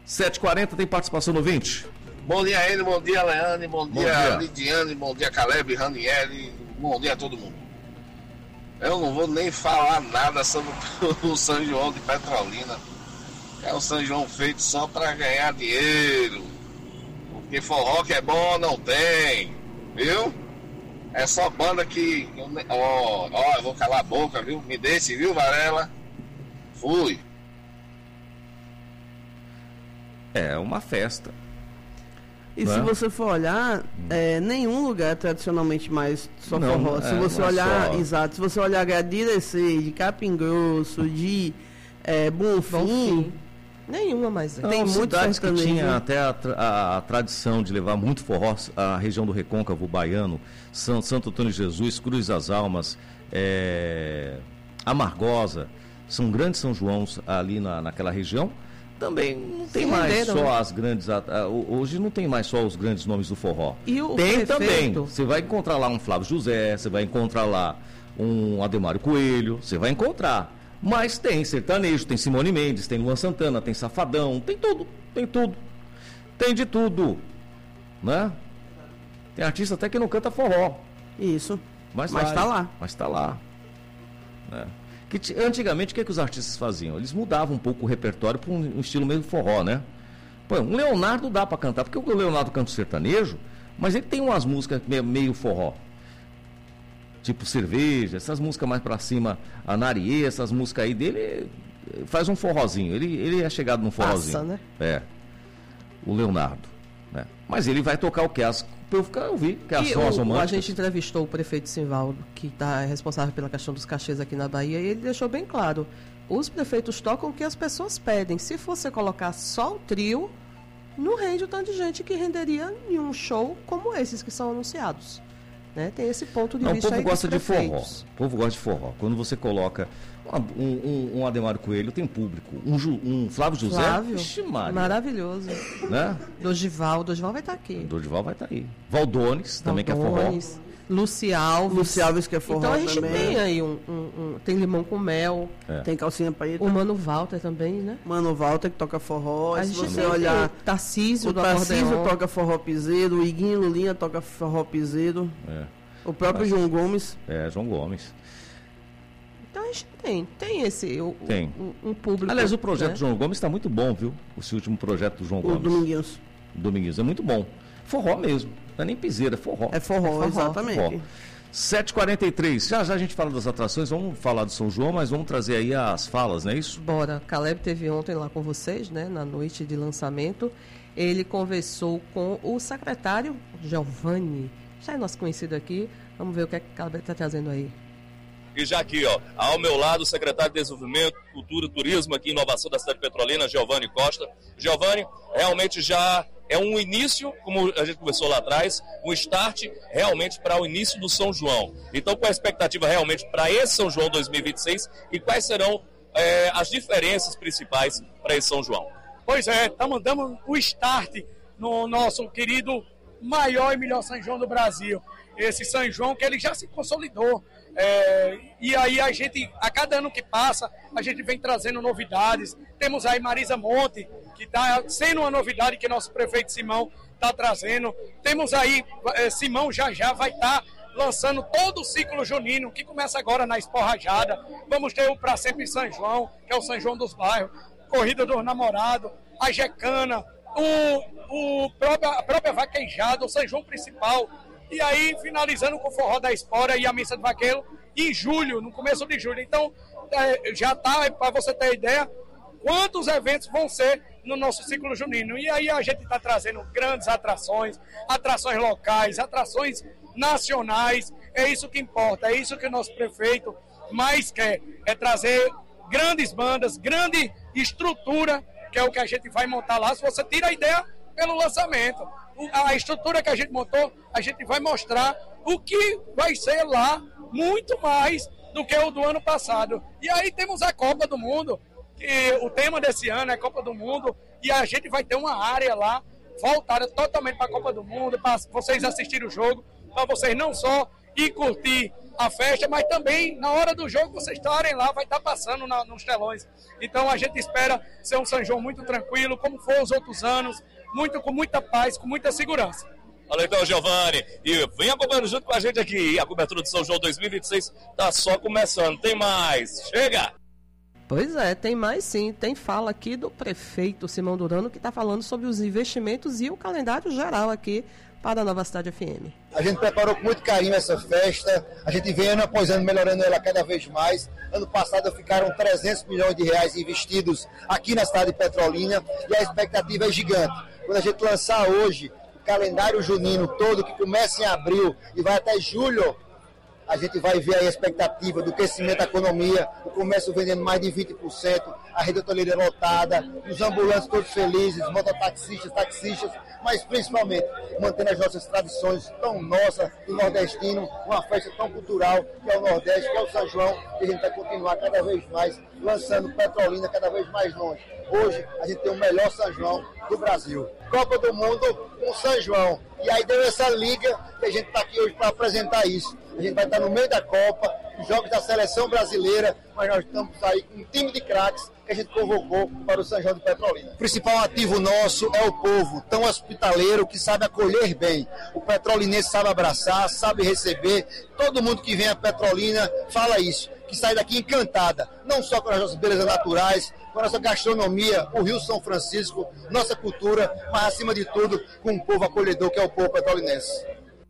7h40, tem participação no 20. Bom dia a ele, bom dia Leane, bom dia Lidiane, bom dia Caleb, Ranieri, bom dia a todo mundo. Eu não vou nem falar nada sobre o São João de Petrolina. É um São João feito só para ganhar dinheiro. Porque forró que é bom não tem, viu? É só banda que... eu vou calar a boca, viu? Me deixe, viu, Varela? Fui. É uma festa. E se você for olhar, nenhum lugar tradicionalmente mais só forró. Se você olhar, exato, se você olhar Gradiracy, de Capim Grosso, de Bonfim, nenhuma mais. Tem muitas que tinha até a tradição de levar muito forró, a região do Recôncavo Baiano, Santo Antônio de Jesus, Cruz das Almas, Amargosa, são grandes São Joãos ali naquela região. Também não tem mais só as grandes... Hoje não tem mais só os grandes nomes do forró. Tem também. Você vai encontrar lá um Flávio José, você vai encontrar lá um Ademário Coelho, você vai encontrar. Mas tem sertanejo, tem Simone Mendes, tem Luan Santana, tem Safadão, tem tudo. Tem de tudo. Né? Tem artista até que não canta forró. Isso. Mas tá lá. Mas tá lá. Né? Antigamente, o que os artistas faziam? Eles mudavam um pouco o repertório para um estilo meio forró, né? Pô, um Leonardo dá para cantar, porque o Leonardo canta sertanejo, mas ele tem umas músicas meio forró. Tipo Cerveja, essas músicas mais para cima, a Nariê, essas músicas aí dele, faz um forrozinho. Ele é chegado num forrozinho. Passa, né? O Leonardo. Né? Mas ele vai tocar o que? Eu ouvir, que as românticas. A gente entrevistou o prefeito Simvaldo, que está responsável pela questão dos cachês aqui na Bahia, e ele deixou bem claro, os prefeitos tocam o que as pessoas pedem. Se fosse colocar só o trio, não rende o tanto de gente que renderia em um show como esses que são anunciados. Né? Tem esse ponto de vista aí. O povo gosta de forró. O povo gosta de forró. Quando você coloca um Ademário Coelho, tem público. Um Flávio José, maravilhoso. Né? Dorival vai estar aqui. Dorival vai estar aí. Valdones, também que é forró. Luci Alves, que é forró. Então a gente também. tem aí tem Limão com Mel. Tem Calcinha Preta. O Mano Walter também, né? Mano Walter que toca forró. A se gente você olhar, Tarcísio do Tarcísio acordeon toca forró piseiro, o Iguinho Lulinha toca forró piseiro. O próprio João Gomes. João Gomes. Então a gente tem esse um público. Aliás, o projeto do João Gomes está muito bom, viu? Esse último projeto do João Gomes. Dominguinhos é muito bom. Forró mesmo, não é nem piseira, é forró. É forró, exatamente. Forró. 7h43, já a gente fala das atrações, vamos falar do São João, mas vamos trazer aí as falas, não é isso? Bora, Caleb teve ontem lá com vocês, né, na noite de lançamento, ele conversou com o secretário Giovanni, já é nosso conhecido aqui, vamos ver o que é que o Caleb está trazendo aí. E já aqui, ao meu lado, o secretário de Desenvolvimento, Cultura e Turismo aqui, Inovação da cidade de Petrolina, Giovanni Costa. Giovanni, realmente já é um início, como a gente conversou lá atrás, um start realmente para o início do São João. Então, qual é a expectativa realmente para esse São João 2026 e quais serão as diferenças principais para esse São João? Pois estamos dando o start no nosso querido maior e melhor São João do Brasil. Esse São João que ele já se consolidou. E aí a cada ano que passa, a gente vem trazendo novidades. Temos aí Marisa Monte, que está sendo uma novidade que nosso prefeito Simão está trazendo. Temos aí, Simão já vai estar lançando todo o ciclo junino, que começa agora na Esporrajada. Vamos ter o Pra Sempre São João, que é o São João dos Bairros, Corrida dos Namorados, a Gecana, a própria Vaquejada, o São João principal. E aí, finalizando com o Forró da Espora e a Missa do Vaqueiro, em julho, no começo de julho. Então, já está, para você ter ideia, quantos eventos vão ser no nosso ciclo junino. E aí a gente está trazendo grandes atrações locais, atrações nacionais. É isso que importa, é isso que o nosso prefeito mais quer, é trazer grandes bandas, grande estrutura, que é o que a gente vai montar lá. Se você tira a ideia pelo lançamento, a estrutura que a gente montou, a gente vai mostrar o que vai ser lá, muito mais do que o do ano passado. E aí temos a Copa do Mundo, que o tema desse ano é Copa do Mundo, e a gente vai ter uma área lá voltada totalmente para a Copa do Mundo, para vocês assistirem o jogo, para vocês não só ir curtir a festa, mas também na hora do jogo vocês estarem lá, vai estar passando nos telões. Então a gente espera ser um São João muito tranquilo, como foi os outros anos, com muita paz, com muita segurança. Olha então, Giovanni, e vem acompanhando junto com a gente aqui. A cobertura do São João 2026 está só começando, tem mais, chega! Pois é, tem mais sim, tem fala aqui do prefeito Simão Durano, que está falando sobre os investimentos e o calendário geral aqui para a Nova Cidade FM. A gente preparou com muito carinho essa festa, a gente vem ano após ano melhorando ela cada vez mais. Ano passado ficaram 300 milhões de reais investidos aqui na cidade de Petrolina e a expectativa é gigante. Quando a gente lançar hoje o calendário junino todo, que começa em abril e vai até julho, a gente vai ver aí a expectativa do crescimento da economia, o comércio vendendo mais de 20%, a rede hoteleira lotada, os ambulantes todos felizes, mototaxistas, taxistas, mas principalmente mantendo as nossas tradições tão nossas do nordestino, uma festa tão cultural que é o Nordeste, que é o São João, que a gente vai continuar cada vez mais lançando Petrolina cada vez mais longe. Hoje a gente tem o melhor São João do Brasil. Copa do Mundo com São João. E aí deu essa liga que a gente está aqui hoje para apresentar isso. A gente vai estar no meio da Copa, os jogos da seleção brasileira, mas nós estamos aí com um time de craques que a gente convocou para o São João de Petrolina. O principal ativo nosso é o povo, tão hospitaleiro, que sabe acolher bem. O petrolinense sabe abraçar, sabe receber. Todo mundo que vem a Petrolina fala isso, que sai daqui encantada, não só com as nossas belezas naturais, com a nossa gastronomia, o Rio São Francisco, nossa cultura, mas acima de tudo com um povo acolhedor que é o povo petrolinense.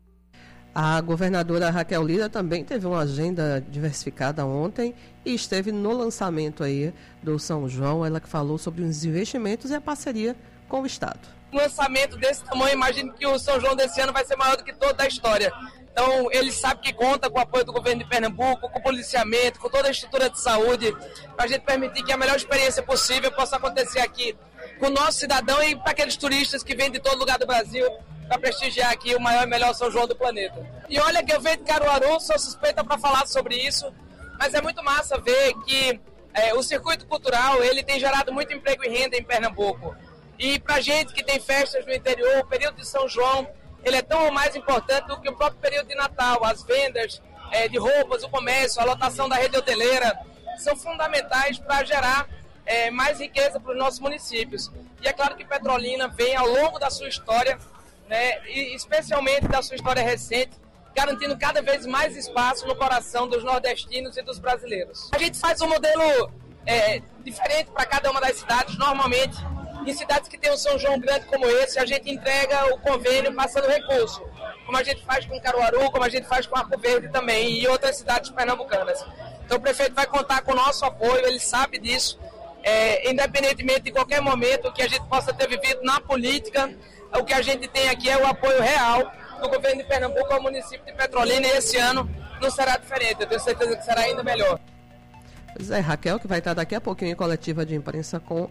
A governadora Raquel Lira também teve uma agenda diversificada ontem e esteve no lançamento aí do São João. Ela que falou sobre os investimentos e a parceria com o Estado. Um lançamento desse tamanho, imagino que o São João desse ano vai ser maior do que toda a história. Então, ele sabe que conta com o apoio do governo de Pernambuco, com o policiamento, com toda a estrutura de saúde, para a gente permitir que a melhor experiência possível possa acontecer aqui com o nosso cidadão e para aqueles turistas que vêm de todo lugar do Brasil para prestigiar aqui o maior e melhor São João do planeta. E olha que eu venho de Caruaru, sou suspeita para falar sobre isso, mas é muito massa ver que o circuito cultural ele tem gerado muito emprego e renda em Pernambuco. E para gente que tem festas no interior, o período de São João ele é tão ou mais importante do que o próprio período de Natal. As vendas de roupas, o comércio, a lotação da rede hoteleira são fundamentais para gerar mais riqueza para os nossos municípios. E é claro que Petrolina vem ao longo da sua história, né, e especialmente da sua história recente, garantindo cada vez mais espaço no coração dos nordestinos e dos brasileiros. A gente faz um modelo diferente para cada uma das cidades. Normalmente, em cidades que tem um São João grande como esse, a gente entrega o convênio passando recurso, como a gente faz com Caruaru, como a gente faz com Arco Verde também, e outras cidades pernambucanas. Então o prefeito vai contar com o nosso apoio, ele sabe disso, independentemente de qualquer momento que a gente possa ter vivido na política, o que a gente tem aqui é o apoio real do governo de Pernambuco ao município de Petrolina, e esse ano não será diferente, eu tenho certeza que será ainda melhor. Pois é, Raquel, que vai estar daqui a pouquinho em coletiva de imprensa com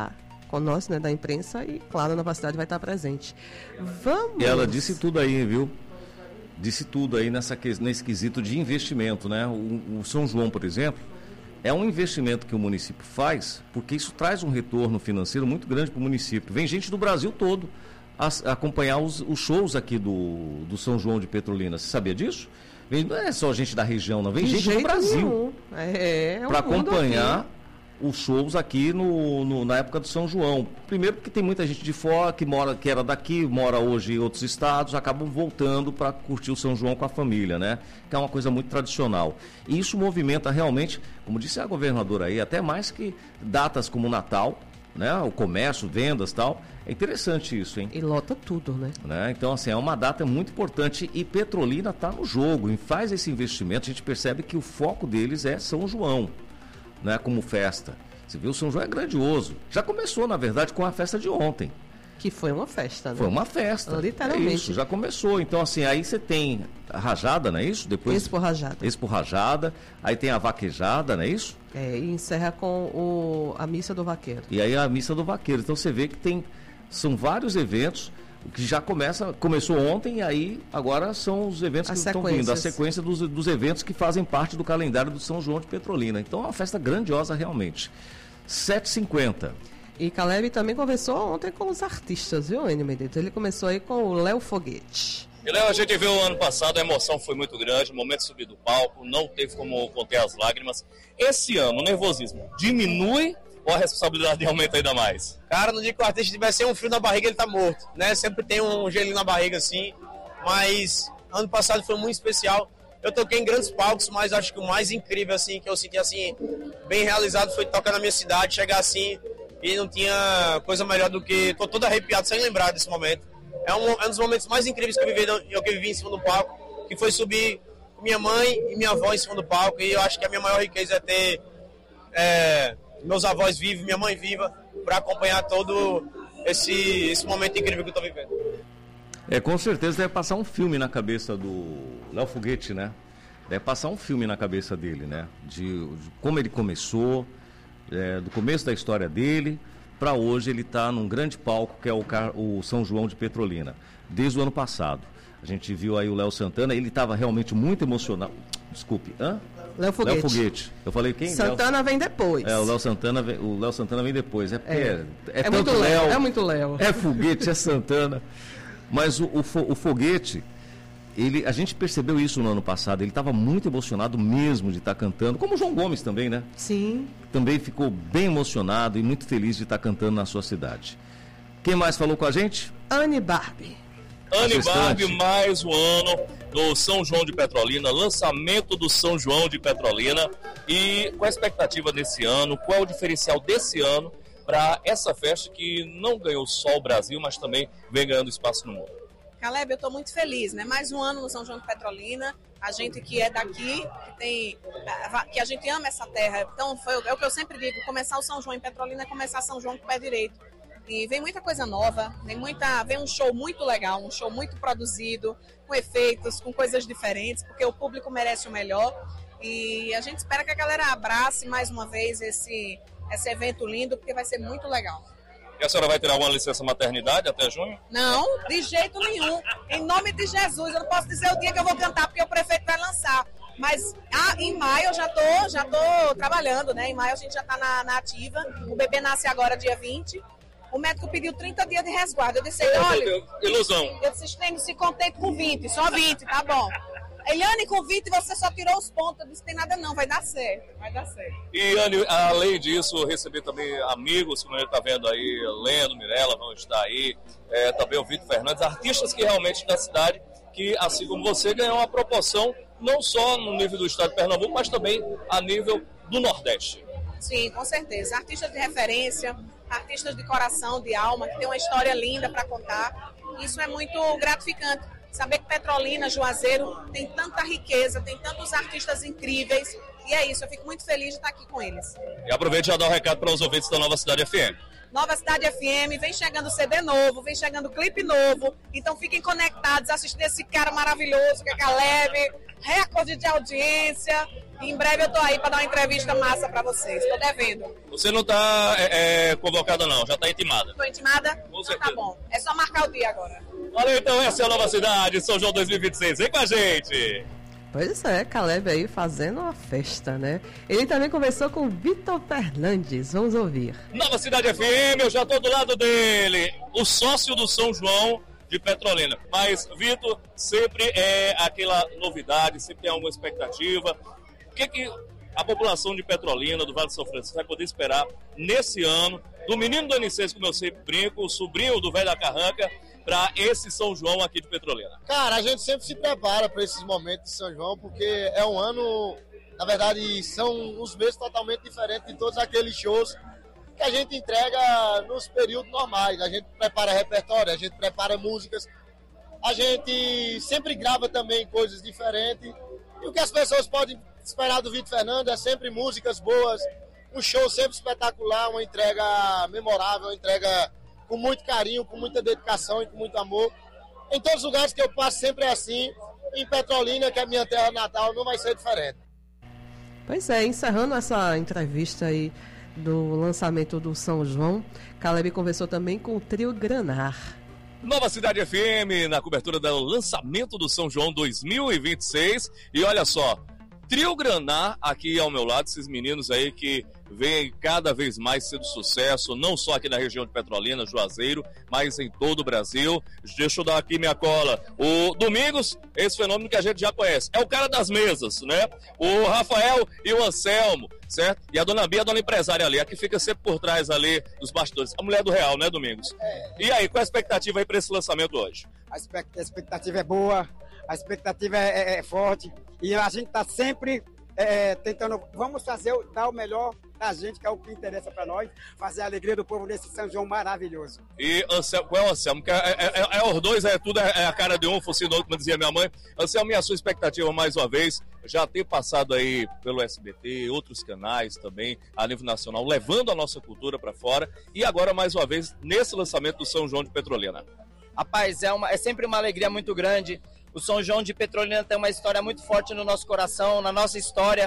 nós, né, da imprensa, e claro, a Nova Cidade vai estar presente. Vamos! E ela disse tudo aí, viu? Disse tudo aí nesse quesito de investimento, né? O São João, por exemplo, é um investimento que o município faz, porque isso traz um retorno financeiro muito grande para o município. Vem gente do Brasil todo acompanhar os shows aqui do São João de Petrolina. Você sabia disso? Não é só gente da região, não. Vem gente do Brasil para acompanhar aqui os shows aqui na época do São João. Primeiro porque tem muita gente de fora que era daqui, mora hoje em outros estados, acabam voltando para curtir o São João com a família, né? Que é uma coisa muito tradicional. E isso movimenta realmente, como disse a governadora aí, até mais que datas como o Natal, né? O comércio, vendas e tal. É interessante isso, hein? E lota tudo, né? Então, assim, é uma data muito importante e Petrolina está no jogo e faz esse investimento. A gente percebe que o foco deles é São João, né, como festa. Você viu, o São João é grandioso. Já começou, na verdade, com a festa de ontem. Que foi uma festa, né? Foi uma festa. Literalmente. É isso, já começou. Então, assim, aí você tem a rajada, não é isso? Depois Expo Rajada. Expo Rajada. Aí tem a vaquejada, não é isso? E encerra com a Missa do Vaqueiro. E aí a Missa do Vaqueiro. Então você vê que são vários eventos que já começou ontem, e aí agora são os eventos que estão vindo, a sequência dos eventos que fazem parte do calendário do São João de Petrolina. Então é uma festa grandiosa realmente. 7h50. E Caleb também conversou ontem com os artistas, viu, Enio Medeiros? Ele começou aí com o Léo Foguete. E Léo, a gente viu ano passado, a emoção foi muito grande, o momento de subir do palco, não teve como conter as lágrimas. Esse ano, o nervosismo diminui ou a responsabilidade aumenta ainda mais? Cara, no dia que o artista tiver sem um frio na barriga, ele tá morto, né? Sempre tem um gelinho na barriga, assim, mas ano passado foi muito especial. Eu toquei em grandes palcos, mas acho que o mais incrível, assim, que eu senti, assim, bem realizado foi tocar na minha cidade, chegar assim, e não tinha coisa melhor do que... Tô todo arrepiado sem lembrar desse momento. É um dos momentos mais incríveis que eu vivi em cima do palco, que foi subir com minha mãe e minha avó em cima do palco, e eu acho que a minha maior riqueza é ter meus avós vivos, minha mãe viva, para acompanhar todo esse momento incrível que eu tô vivendo. Com certeza deve passar um filme na cabeça do Léo Foguete, né? Deve passar um filme na cabeça dele, né? De como ele começou, do começo da história dele, para hoje ele está num grande palco que é o São João de Petrolina, desde o ano passado. A gente viu aí o Léo Santana, ele estava realmente muito emocionado. Desculpe, Léo Foguete. Léo Foguete. Eu falei quem? Santana vem depois. O Léo Santana vem depois. É tanto muito Léo. É muito Léo. É Foguete, é Santana. Mas o Foguete, a gente percebeu isso no ano passado, ele estava muito emocionado mesmo de estar cantando, como o João Gomes também, né? Sim. Também ficou bem emocionado e muito feliz de estar cantando na sua cidade. Quem mais falou com a gente? Anne Barbie. Anne Barbie, mais um ano do São João de Petrolina, lançamento do São João de Petrolina. E qual a expectativa desse ano, qual é o diferencial desse ano para essa festa que não ganhou só o Brasil, mas também vem ganhando espaço no mundo? Caleb, eu estou muito feliz, né? Mais um ano no São João de Petrolina, a gente que é daqui, que a gente ama essa terra. Então, é o que eu sempre digo, começar o São João em Petrolina é começar São João com o pé direito. E vem muita coisa nova, vem um show muito legal, um show muito produzido, com efeitos, com coisas diferentes, porque o público merece o melhor. E a gente espera que a galera abrace mais uma vez esse evento lindo, porque vai ser muito legal. E a senhora vai tirar alguma licença maternidade até junho? Não, de jeito nenhum. Em nome de Jesus, eu não posso dizer o dia que eu vou cantar, porque o prefeito vai lançar. Mas em maio eu já tô trabalhando, né? Em maio a gente já está na ativa. O bebê nasce agora dia 20. O médico pediu 30 dias de resguardo. Eu disse, olha... Ilusão. Eu disse, se contente com 20, só 20, tá bom. Eliane, com 20 você só tirou os pontos. Eu disse, tem nada não, vai dar certo. E, Anne, além disso, receber também amigos, como a gente está vendo aí, Leno, Mirella vão estar aí, também o Vitor Fernandes, artistas que realmente da cidade, que assim como você, ganham uma proporção não só no nível do estado de Pernambuco, mas também a nível do Nordeste. Sim, com certeza. Artistas de referência, artistas de coração, de alma, que tem uma história linda para contar. Isso é muito gratificante. Saber que Petrolina, Juazeiro, tem tanta riqueza, tem tantos artistas incríveis. E é isso, eu fico muito feliz de estar aqui com eles. E aproveite e já dá um recado para os ouvintes da Nova Cidade FM. Nova Cidade FM, vem chegando CD novo, vem chegando clipe novo. Então fiquem conectados, assistindo esse cara maravilhoso que é Caleb, recorde de audiência. E em breve eu tô aí para dar uma entrevista massa para vocês, tô devendo. Você não tá convocada não, já tá intimada. Tô intimada? Com certeza. Tá bom, é só marcar o dia agora. Olha então, essa é a Nova Cidade, São João 2026, vem com a gente! Pois é, Caleb aí fazendo uma festa, né? Ele também conversou com o Vitor Fernandes, vamos ouvir. Nova Cidade FM, eu já tô do lado dele, o sócio do São João de Petrolina. Mas, Vitor, sempre é aquela novidade, sempre tem alguma expectativa. O que a população de Petrolina, do Vale de São Francisco, vai poder esperar nesse ano, do menino do Anicense, como eu sempre brinco, o sobrinho do velho da Carranca, para esse São João aqui de Petrolina? Cara, a gente sempre se prepara para esses momentos de São João, porque é um ano, na verdade, são uns meses totalmente diferentes de todos aqueles shows que a gente entrega nos períodos normais. A gente prepara repertório, a gente prepara músicas, a gente sempre grava também coisas diferentes. E o que as pessoas podem esperar do Vitor Fernandes é sempre músicas boas, um show sempre espetacular, uma entrega memorável, uma entrega com muito carinho, com muita dedicação e com muito amor. Em todos os lugares que eu passo sempre é assim. Em Petrolina, que é a minha terra natal, não vai ser diferente. Pois é, encerrando essa entrevista aí do lançamento do São João, Caleb conversou também com o trio Granar. Nova Cidade FM, na cobertura do lançamento do São João 2026. E olha só, Trio Graná aqui ao meu lado, esses meninos aí que vêm cada vez mais sendo sucesso, não só aqui na região de Petrolina, Juazeiro, mas em todo o Brasil. Deixa eu dar aqui minha cola. O Domingos, esse fenômeno que a gente já conhece, é o cara das mesas, né? O Rafael e o Anselmo, certo? E a dona Bia, a dona empresária ali, a que fica sempre por trás ali dos bastidores. A mulher do real, né, Domingos? E aí, qual a expectativa aí para esse lançamento hoje? A expectativa é boa, a expectativa é forte. E a gente está sempre tentando, vamos dar o melhor da gente, que é o que interessa para nós, fazer a alegria do povo nesse São João maravilhoso. E Anselmo, qual é o Anselmo? Os dois, tudo é a cara de um, focinho do outro, como dizia minha mãe. Anselmo, e a sua expectativa mais uma vez, já ter passado aí pelo SBT, outros canais também, a nível nacional, levando a nossa cultura para fora, e agora mais uma vez, nesse lançamento do São João de Petrolina. Rapaz, é sempre uma alegria muito grande. O São João de Petrolina tem uma história muito forte no nosso coração, na nossa história.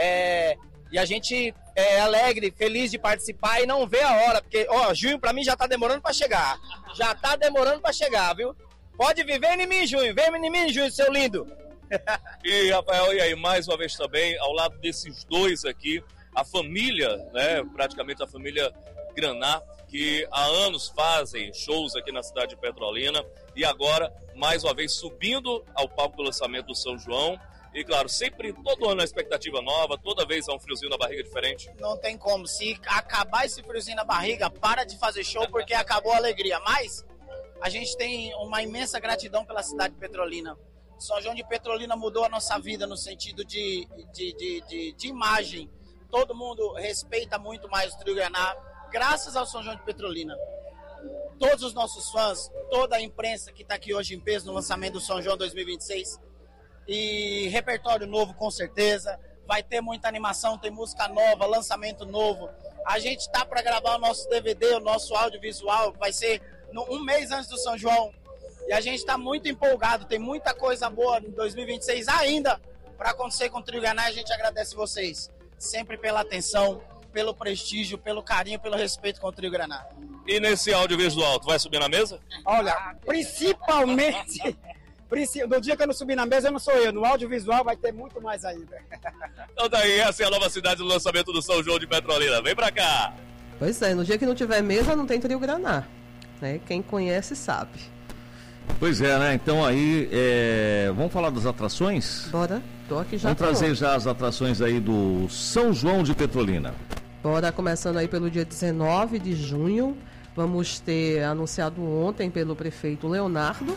E a gente é alegre, feliz de participar e não vê a hora. Porque, junho pra mim já tá demorando pra chegar. Já tá demorando pra chegar, viu? Pode viver em mim em junho. Vem em mim em junho, seu lindo. E, Rafael, e aí, mais uma vez também, ao lado desses dois aqui, a família, né? Praticamente a família Graná, que há anos fazem shows aqui na cidade de Petrolina e agora, mais uma vez, subindo ao palco do lançamento do São João. E, claro, sempre, todo ano, a expectativa nova, toda vez há um friozinho na barriga diferente. Não tem como. Se acabar esse friozinho na barriga, para de fazer show porque acabou a alegria. Mas a gente tem uma imensa gratidão pela cidade de Petrolina. São João de Petrolina mudou a nossa vida no sentido de imagem. Todo mundo respeita muito mais o Trio Graná, graças ao São João de Petrolina. Todos os nossos fãs, toda a imprensa que está aqui hoje em peso no lançamento do São João 2026. E repertório novo, com certeza. Vai ter muita animação, tem música nova, lançamento novo. A gente está para gravar o nosso DVD, o nosso audiovisual, vai ser um mês antes do São João. E a gente está muito empolgado, tem muita coisa boa em 2026 ainda para acontecer com o Trio Graná. A gente agradece vocês sempre pela atenção, pelo prestígio, pelo carinho, pelo respeito com o Trio Graná. E nesse audiovisual, tu vai subir na mesa? Olha, principalmente... No dia que eu não subir na mesa, eu não sou eu. No audiovisual vai ter muito mais ainda. Então daí, essa é a nova cidade do lançamento do São João de Petrolina. Vem pra cá! Pois é, no dia que não tiver mesa, não tem Trio Graná. Né? Quem conhece sabe. Pois é, né? Então aí, vamos falar das atrações? Bora, tô aqui já. Vamos trazer já as atrações aí do São João de Petrolina. Bora, começando aí pelo dia 19 de junho. Vamos ter anunciado ontem pelo prefeito Leonardo.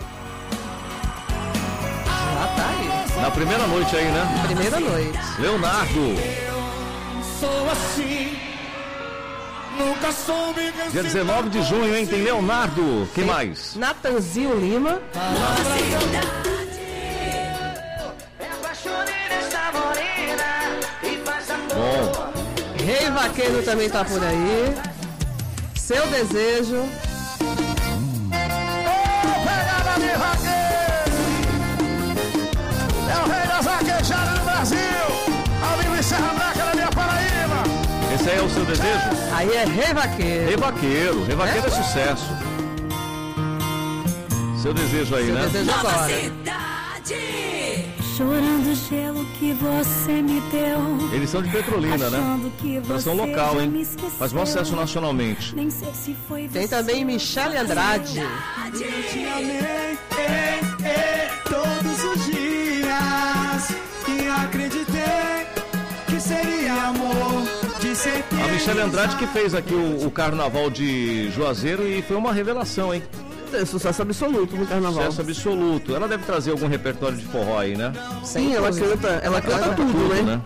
Na primeira noite aí, né? Primeira noite. Leonardo. Sou assim. Nunca soube. Dia 19 de junho, hein? Tem Leonardo. Quem mais? Natanzinho Lima. Bom. Rei Vaqueiro também tá por aí. Seu Desejo. Esse aí é o Seu Desejo? Aí é Rei Vaqueiro. Rei Vaqueiro. Rei Vaqueiro é sucesso. Seu Desejo aí, né? Desejo agora. Chorando o gelo que você me deu. Eles são de Petrolina, né? Atração local, hein? Faz bom sucesso nacionalmente. Nem sei se foi tem também Michele Andrade. Todos os dias e acreditei que seria amor. A Michele Andrade que fez aqui o Carnaval de Juazeiro e foi uma revelação, hein? É sucesso absoluto no Carnaval. Sucesso absoluto. Ela deve trazer algum repertório de forró aí, né? Sim, ela canta tudo, né?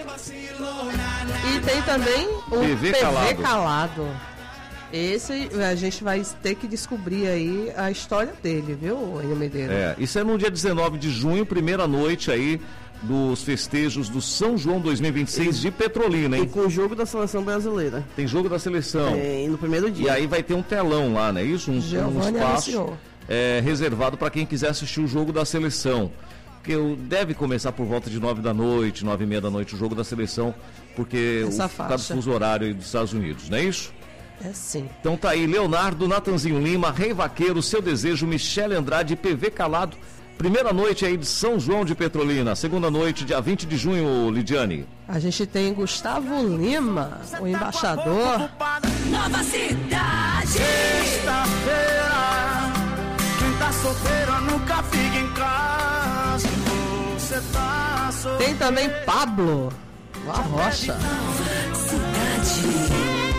E tem também o PV Calado. Esse a gente vai ter que descobrir aí a história dele, viu, Enio Medeiros? Isso é no dia 19 de junho, primeira noite aí dos festejos do São João 2026 de Petrolina, hein? E com o jogo da seleção brasileira. Tem jogo da seleção. E no primeiro dia. E aí vai ter um telão lá, né? Isso, um espaço reservado para quem quiser assistir o jogo da seleção. Que deve começar por volta de 9 da noite, 9h30 da noite, o jogo da seleção, porque por causa do fuso horário aí dos Estados Unidos, não é isso? É sim. Então tá aí, Leonardo, Natanzinho Lima, Rei Vaqueiro, Seu Desejo, Michele Andrade, PV Calado. primeira noite aí de São João de Petrolina, segunda noite, dia 20 de junho, Lidiane. A gente tem Gustavo Lima, o embaixador. Nova Cidade. Sexta-feira, quem tá solteiro nunca fica em casa. Você tá solteiro. Tem também Pablo, La Rocha. Cidade.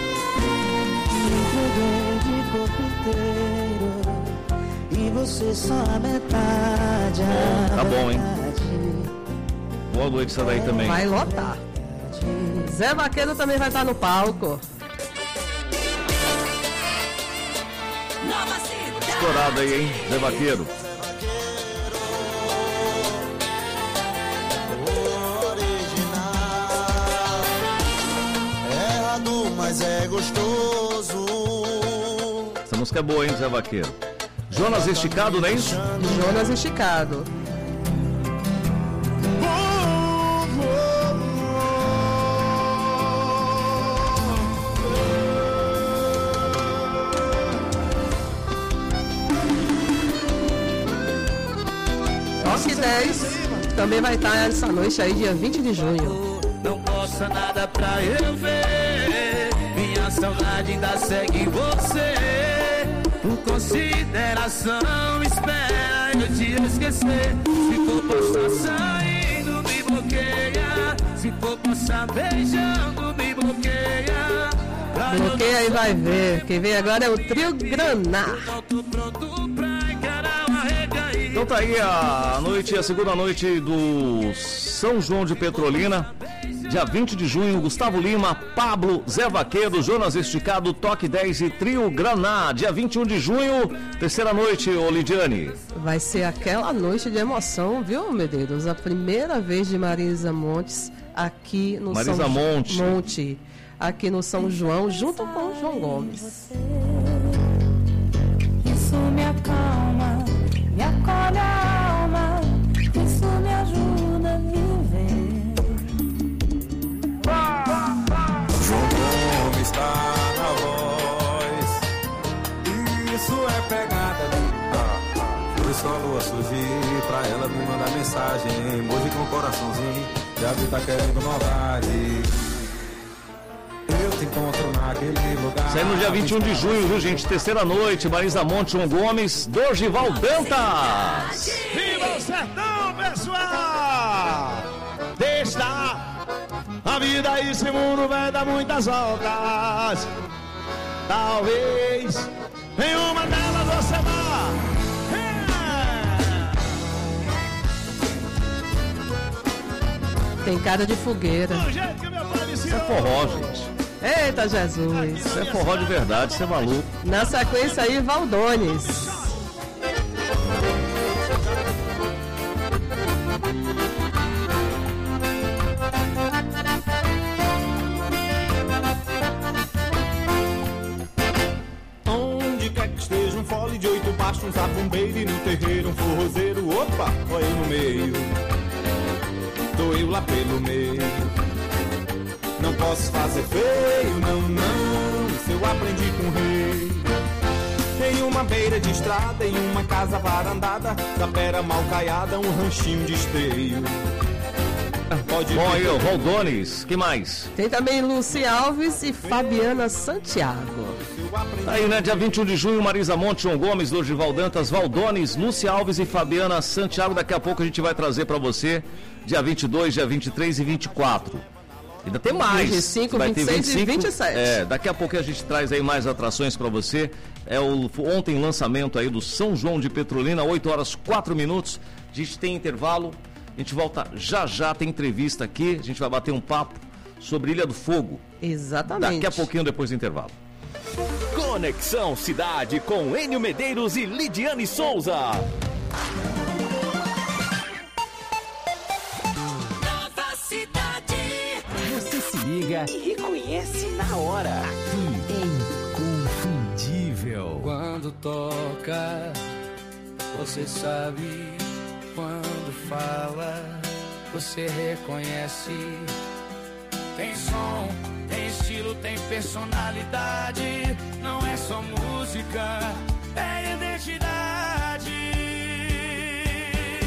De corpo inteiro, e você só a metade. Tá bom, hein? Boa noite, essa daí também. Vai lotar. Zé Vaqueiro também vai estar no palco. Estourado aí, hein? Zé Vaqueiro. Mas é gostoso. Essa música é boa, hein, Zé Vaqueiro? Jonas Esticado, não é isso? Jonas Esticado. Toque 10 também vai estar essa noite aí, dia 20 de junho. Não possa nada pra eu ver, minha saudade ainda segue você. Por consideração, espera eu te esquecer. Se for postar saindo, me bloqueia. Se for postar beijando, me bloqueia. Bloqueia e vai ver. Quem vem agora é o Trio Graná. Então tá aí a noite, a segunda noite do São João de Petrolina. Dia 20 de junho, Gustavo Lima, Pablo, Zé Vaqueiro, Jonas Esticado, Toque 10 e Trio Graná. Dia 21 de junho, terceira noite, ô Lidiane. Vai ser aquela noite de emoção, viu, Medeiros? A primeira vez de Marisa Montes aqui no Monte, aqui no São João, junto com o João Gomes. Isso me acalma, me acolhe a alma, isso me ajuda a viver. João Gomes está na voz, isso é pegada. Foi só a lua surgir pra ela me mandar mensagem, emoji com coraçãozinho, já vi tá querendo maldade. Eu te encontro naquele lugar. Sai no dia 21 de junho, viu, gente? Terceira noite, Marisa Monte, João Gomes, Dorival Dantas. Viva o sertão, pessoal! Deixa a vida e esse mundo vai dar muitas voltas. Talvez em uma delas você vá. Tem cara de fogueira. Isso é forró, gente. Eita, Jesus. Isso é forró de verdade, isso é maluco. Na sequência aí, Valdones. Onde quer que esteja um fole de 8 baixos, um zabumbeiro e no terreiro um forrozeiro. Opa, foi no meio. Tô eu lá pelo meio. Não posso fazer feio, não, não. Isso eu aprendi com o rei. Em uma beira de estrada, em uma casa varandada, da pera mal caiada, um ranchinho de esteio. Pode bom aí, ó, Valdones, que mais? Tem também Luci Alves e Fabiana Santiago. Tá aí, né? Dia 21 de junho, Marisa Monte, João Gomes, Dorival Dantas, Valdones, Luci Alves e Fabiana Santiago. Daqui a pouco a gente vai trazer pra você dia 22, dia 23 e 24. Ainda tem mais. 25, vai 26 ter 25, e 27. Daqui a pouco a gente traz aí mais atrações para você. Ontem lançamento aí do São João de Petrolina, 8 horas 4 minutos. A gente tem intervalo, a gente volta já, tem entrevista aqui. A gente vai bater um papo sobre Ilha do Fogo. Exatamente. Daqui a pouquinho depois do intervalo. Conexão Cidade com Enio Medeiros e Lidiane Souza. Você se liga e reconhece na hora. Aqui, Inconfundível. Quando toca, você sabe. Quando fala, você reconhece. Tem som, tem estilo, tem personalidade. Não é só música, é identidade.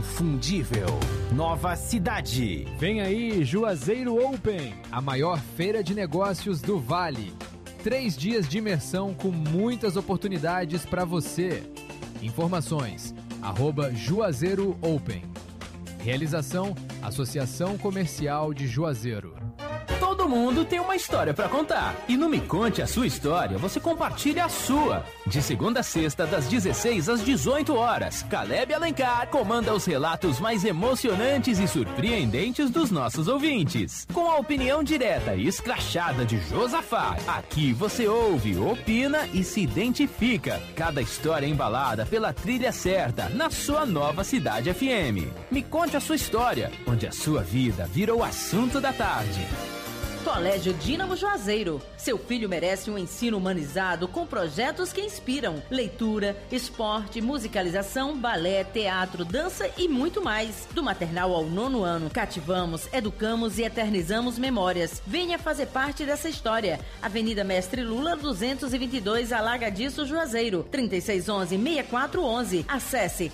inconfundível. Nova Cidade. Vem aí Juazeiro Open, a maior feira de negócios do Vale. 3 dias de imersão com muitas oportunidades para você. Informações, @Juazeiro Open. Realização, Associação Comercial de Juazeiro. Todo mundo tem uma história pra contar. E no Me Conte a Sua História, você compartilha a sua. De segunda a sexta, das 16 às 18 horas, Caleb Alencar comanda os relatos mais emocionantes e surpreendentes dos nossos ouvintes. Com a opinião direta e escrachada de Josafá, aqui você ouve, opina e se identifica. Cada história embalada pela trilha certa, na sua Nova Cidade FM. Me Conte a Sua História, onde a sua vida vira o assunto da tarde. Colégio Dínamo Juazeiro. Seu filho merece um ensino humanizado com projetos que inspiram. Leitura, esporte, musicalização, balé, teatro, dança e muito mais. Do maternal ao 9º ano, cativamos, educamos e eternizamos memórias. Venha fazer parte dessa história. Avenida Mestre Lula, 222, Alagadiço, Juazeiro. 3611-6411. Acesse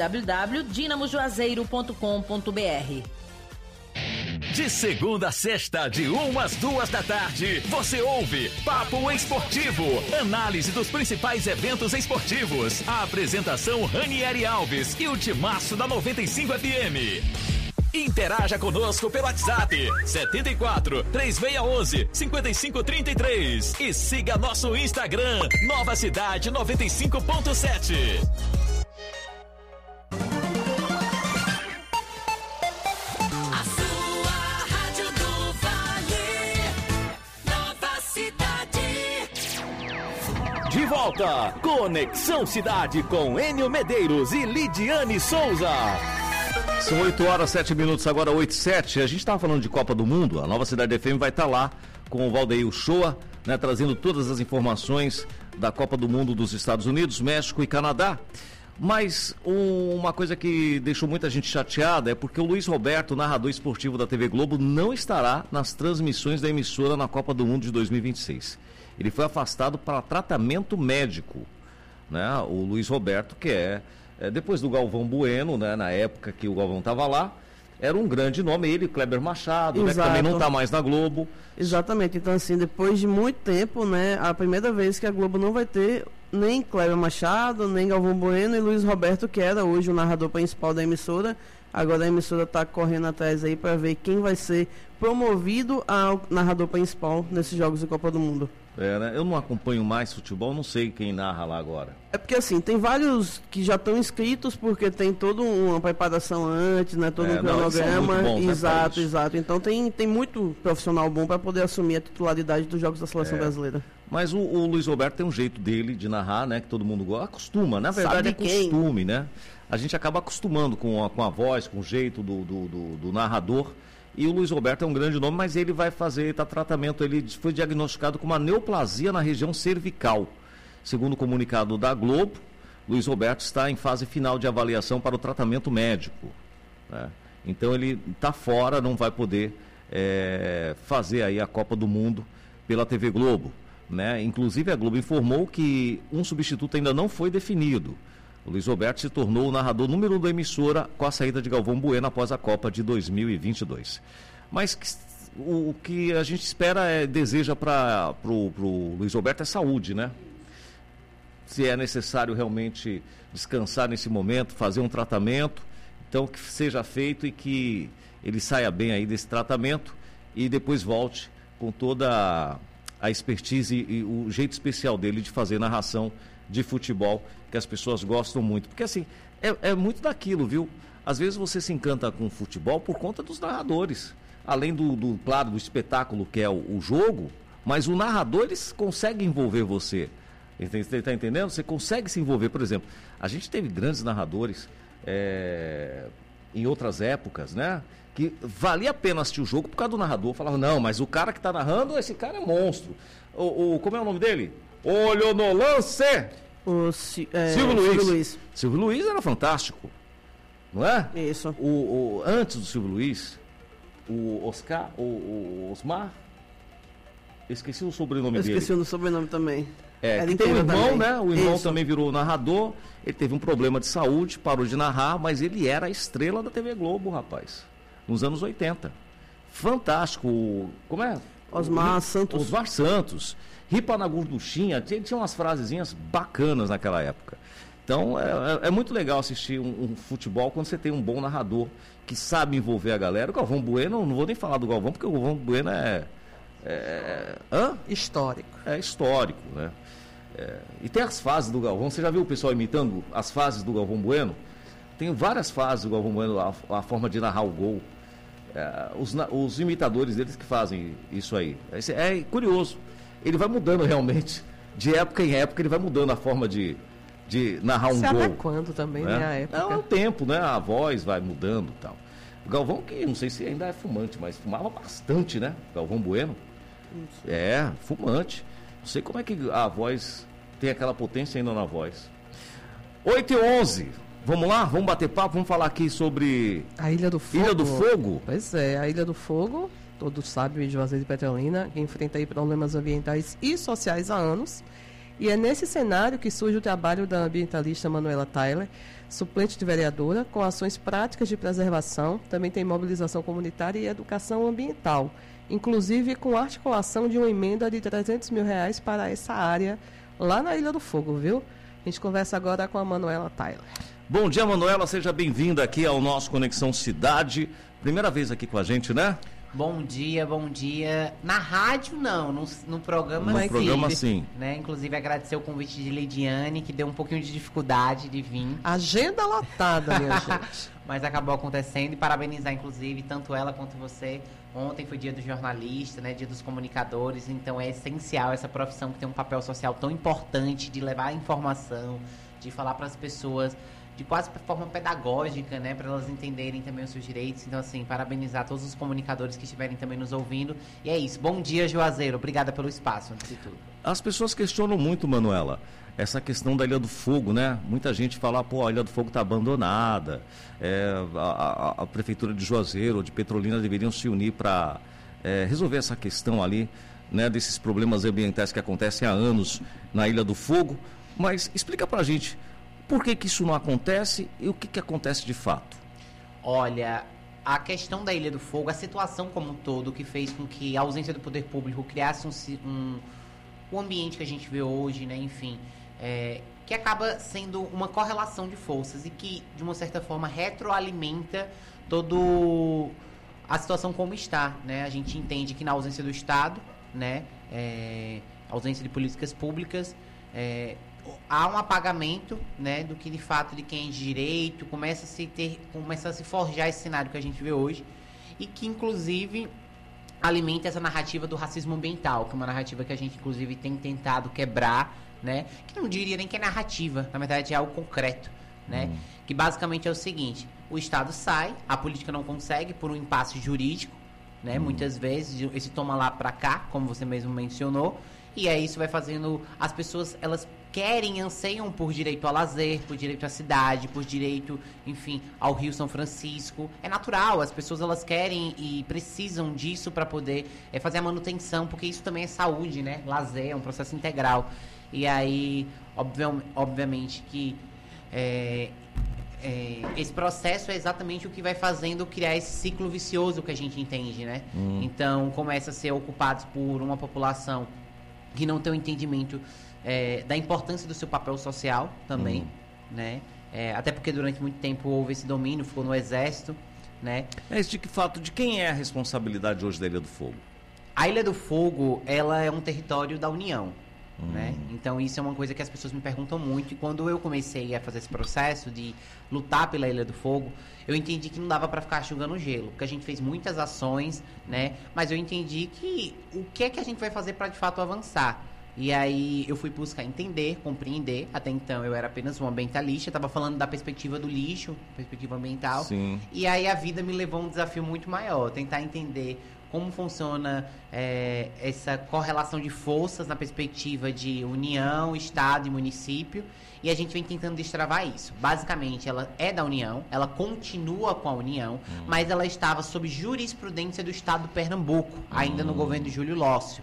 www.dinamojuazeiro.com.br. De segunda a sexta, de 1 às 2 da tarde, você ouve Papo Esportivo, análise dos principais eventos esportivos. A apresentação Ranieri Alves e o timaço da 95 FM. Interaja conosco pelo WhatsApp 74 3611 5533 e siga nosso Instagram Nova Cidade 95.7. De volta, Conexão Cidade com Enio Medeiros e Lidiane Souza. São 8h07, agora 8h07. A gente estava falando de Copa do Mundo. A Nova Cidade FM vai estar lá com o Valdeir Uchoa, né, trazendo todas as informações da Copa do Mundo dos Estados Unidos, México e Canadá. Mas uma coisa que deixou muita gente chateada é porque o Luiz Roberto, narrador esportivo da TV Globo, não estará nas transmissões da emissora na Copa do Mundo de 2026. Ele foi afastado para tratamento médico, né? O Luiz Roberto, que depois do Galvão Bueno, né? Na época que o Galvão estava lá, era um grande nome, ele, Kleber Machado, né? Que também não está mais na Globo. Exatamente, então assim, depois de muito tempo, né? A primeira vez que a Globo não vai ter nem Kleber Machado, nem Galvão Bueno e Luiz Roberto, que era hoje o narrador principal da emissora. Agora a emissora está correndo atrás aí para ver quem vai ser promovido ao narrador principal nesses Jogos de Copa do Mundo. Né? Eu não acompanho mais futebol, não sei quem narra lá agora. É porque assim, tem vários que já estão inscritos porque tem toda uma preparação antes, né? Todo um cronograma. Exato. Então tem muito profissional bom para poder assumir a titularidade dos Jogos da Seleção Brasileira. Mas o Luiz Roberto tem um jeito dele de narrar, né? Que todo mundo gosta. Acostuma, na verdade é costume, né? A gente acaba acostumando com a voz, com o jeito do narrador. E o Luiz Roberto é um grande nome, mas ele vai fazer tratamento. Ele foi diagnosticado com uma neoplasia na região cervical. Segundo o comunicado da Globo, Luiz Roberto está em fase final de avaliação para o tratamento médico, né? Então ele está fora, não vai poder fazer aí a Copa do Mundo pela TV Globo, né? Inclusive a Globo informou que um substituto ainda não foi definido. O Luiz Roberto se tornou o narrador número 1 da emissora com a saída de Galvão Bueno após a Copa de 2022. Mas o que a gente espera, deseja para o Luiz Roberto é saúde, né? Se é necessário realmente descansar nesse momento, fazer um tratamento, então que seja feito e que ele saia bem aí desse tratamento e depois volte com toda a expertise e o jeito especial dele de fazer narração de futebol, que as pessoas gostam muito. Porque assim, é muito daquilo, viu? Às vezes você se encanta com o futebol por conta dos narradores. Além claro, do espetáculo que é o jogo, mas o narrador, eles conseguem envolver você. Você está entendendo? Você consegue se envolver. Por exemplo, a gente teve grandes narradores em outras épocas, né? Que valia a pena assistir o jogo por causa do narrador. Falava, não, mas o cara que está narrando, esse cara é monstro. Como é o nome dele? Olho no lance! Silvio Luiz. Silvio Luiz era fantástico, não é? Isso. Antes do Silvio Luiz, o Osmar, esqueci o sobrenome dele. Esqueci o sobrenome também. Tem um irmão, também. Né? O irmão também virou narrador. Ele teve um problema de saúde, parou de narrar, mas ele era a estrela da TV Globo, rapaz. Nos anos 80. Fantástico. Como é? Osmar Santos. Osmar Santos. Ripa na gorduchinha. Tinha umas frasezinhas bacanas naquela época. Então, é muito legal assistir um futebol quando você tem um bom narrador que sabe envolver a galera. O Galvão Bueno, não vou nem falar do Galvão, porque o Galvão Bueno histórico. É histórico, né? E tem as fases do Galvão. Você já viu o pessoal imitando as fases do Galvão Bueno? Tem várias fases do Galvão Bueno, a forma de narrar o gol. Os imitadores deles que fazem isso aí. É curioso. Ele vai mudando realmente. De época em época, ele vai mudando a forma de narrar um gol. Se adequando também, né? A época. É o tempo, né? A voz vai mudando e tal. O Galvão, que não sei se ainda é fumante, mas fumava bastante, né? Galvão Bueno. Fumante. Não sei como é que a voz tem aquela potência ainda na voz. 8h11. Vamos lá? Vamos bater papo? Vamos falar aqui sobre... A Ilha do Fogo. Ilha do Fogo? Pois é, a Ilha do Fogo, todos sabem, de Juazeiro e Petrolina, que enfrenta aí problemas ambientais e sociais há anos. E é nesse cenário que surge o trabalho da ambientalista Manuela Tyler, suplente de vereadora, com ações práticas de preservação, também tem mobilização comunitária e educação ambiental, inclusive com articulação de uma emenda de R$300 mil para essa área lá na Ilha do Fogo, viu? A gente conversa agora com a Manuela Tyler. Bom dia, Manuela, seja bem-vinda aqui ao nosso Conexão Cidade. Primeira vez aqui com a gente, né? Bom dia, bom dia. Na rádio, não, no programa sim. No programa, sim. Né? Inclusive, agradecer o convite de Lidiane, que deu um pouquinho de dificuldade de vir. Agenda lotada, minha gente. Mas acabou acontecendo, e parabenizar, inclusive, tanto ela quanto você. Ontem foi dia do jornalista, né? Dia dos comunicadores, então é essencial essa profissão que tem um papel social tão importante de levar a informação, de falar para as pessoas de quase forma pedagógica, né, para elas entenderem também os seus direitos. Então, assim, parabenizar todos os comunicadores que estiverem também nos ouvindo. E é isso. Bom dia, Juazeiro. Obrigada pelo espaço, antes de tudo. As pessoas questionam muito, Manuela, essa questão da Ilha do Fogo, né? Muita gente fala, a Ilha do Fogo está abandonada. A Prefeitura de Juazeiro ou de Petrolina deveriam se unir para resolver essa questão ali, né, desses problemas ambientais que acontecem há anos na Ilha do Fogo. Mas explica para a gente, por que isso não acontece e o que acontece de fato? Olha, a questão da Ilha do Fogo, a situação como um todo, que fez com que a ausência do poder público criasse o ambiente que a gente vê hoje, né, enfim, que acaba sendo uma correlação de forças e que, de uma certa forma, retroalimenta toda a situação como está, né? A gente entende que na ausência do Estado, né, ausência de políticas públicas, há um apagamento, né, do que de fato de quem é de direito, começa a se forjar esse cenário que a gente vê hoje e que inclusive alimenta essa narrativa do racismo ambiental, que é uma narrativa que a gente inclusive tem tentado quebrar, né, que não diria nem que é narrativa, na verdade é algo concreto, né, que basicamente é o seguinte: o Estado sai, a política não consegue por um impasse jurídico, né, muitas vezes esse toma lá para cá, como você mesmo mencionou. E aí isso vai fazendo, as pessoas, elas querem, anseiam por direito ao lazer, por direito à cidade, por direito, enfim, ao Rio São Francisco. É natural, as pessoas elas querem e precisam disso para poder fazer a manutenção, porque isso também é saúde, né? Lazer é um processo integral. E aí, obviamente que esse processo é exatamente o que vai fazendo criar esse ciclo vicioso que a gente entende, né? Então, começa a ser ocupados por uma população que não tem o entendimento da importância do seu papel social também, né? Até porque durante muito tempo houve esse domínio, ficou no Exército, né? De que fato, de quem é a responsabilidade hoje da Ilha do Fogo? A Ilha do Fogo, ela é um território da União, né? Então isso é uma coisa que as pessoas me perguntam muito, e quando eu comecei a fazer esse processo de lutar pela Ilha do Fogo, eu entendi que não dava para ficar enxugando gelo, porque a gente fez muitas ações, né? Mas eu entendi que o que é que a gente vai fazer para de fato avançar. E aí eu fui buscar entender, compreender. Até então eu era apenas um ambientalista, estava falando da perspectiva do lixo, perspectiva ambiental. Sim. E aí a vida me levou a um desafio muito maior, tentar entender como funciona essa correlação de forças na perspectiva de União, Estado e município. E a gente vem tentando destravar isso. Basicamente, ela é da União, ela continua com a União, mas ela estava sob jurisprudência do Estado do Pernambuco, ainda no governo de Júlio Lócio.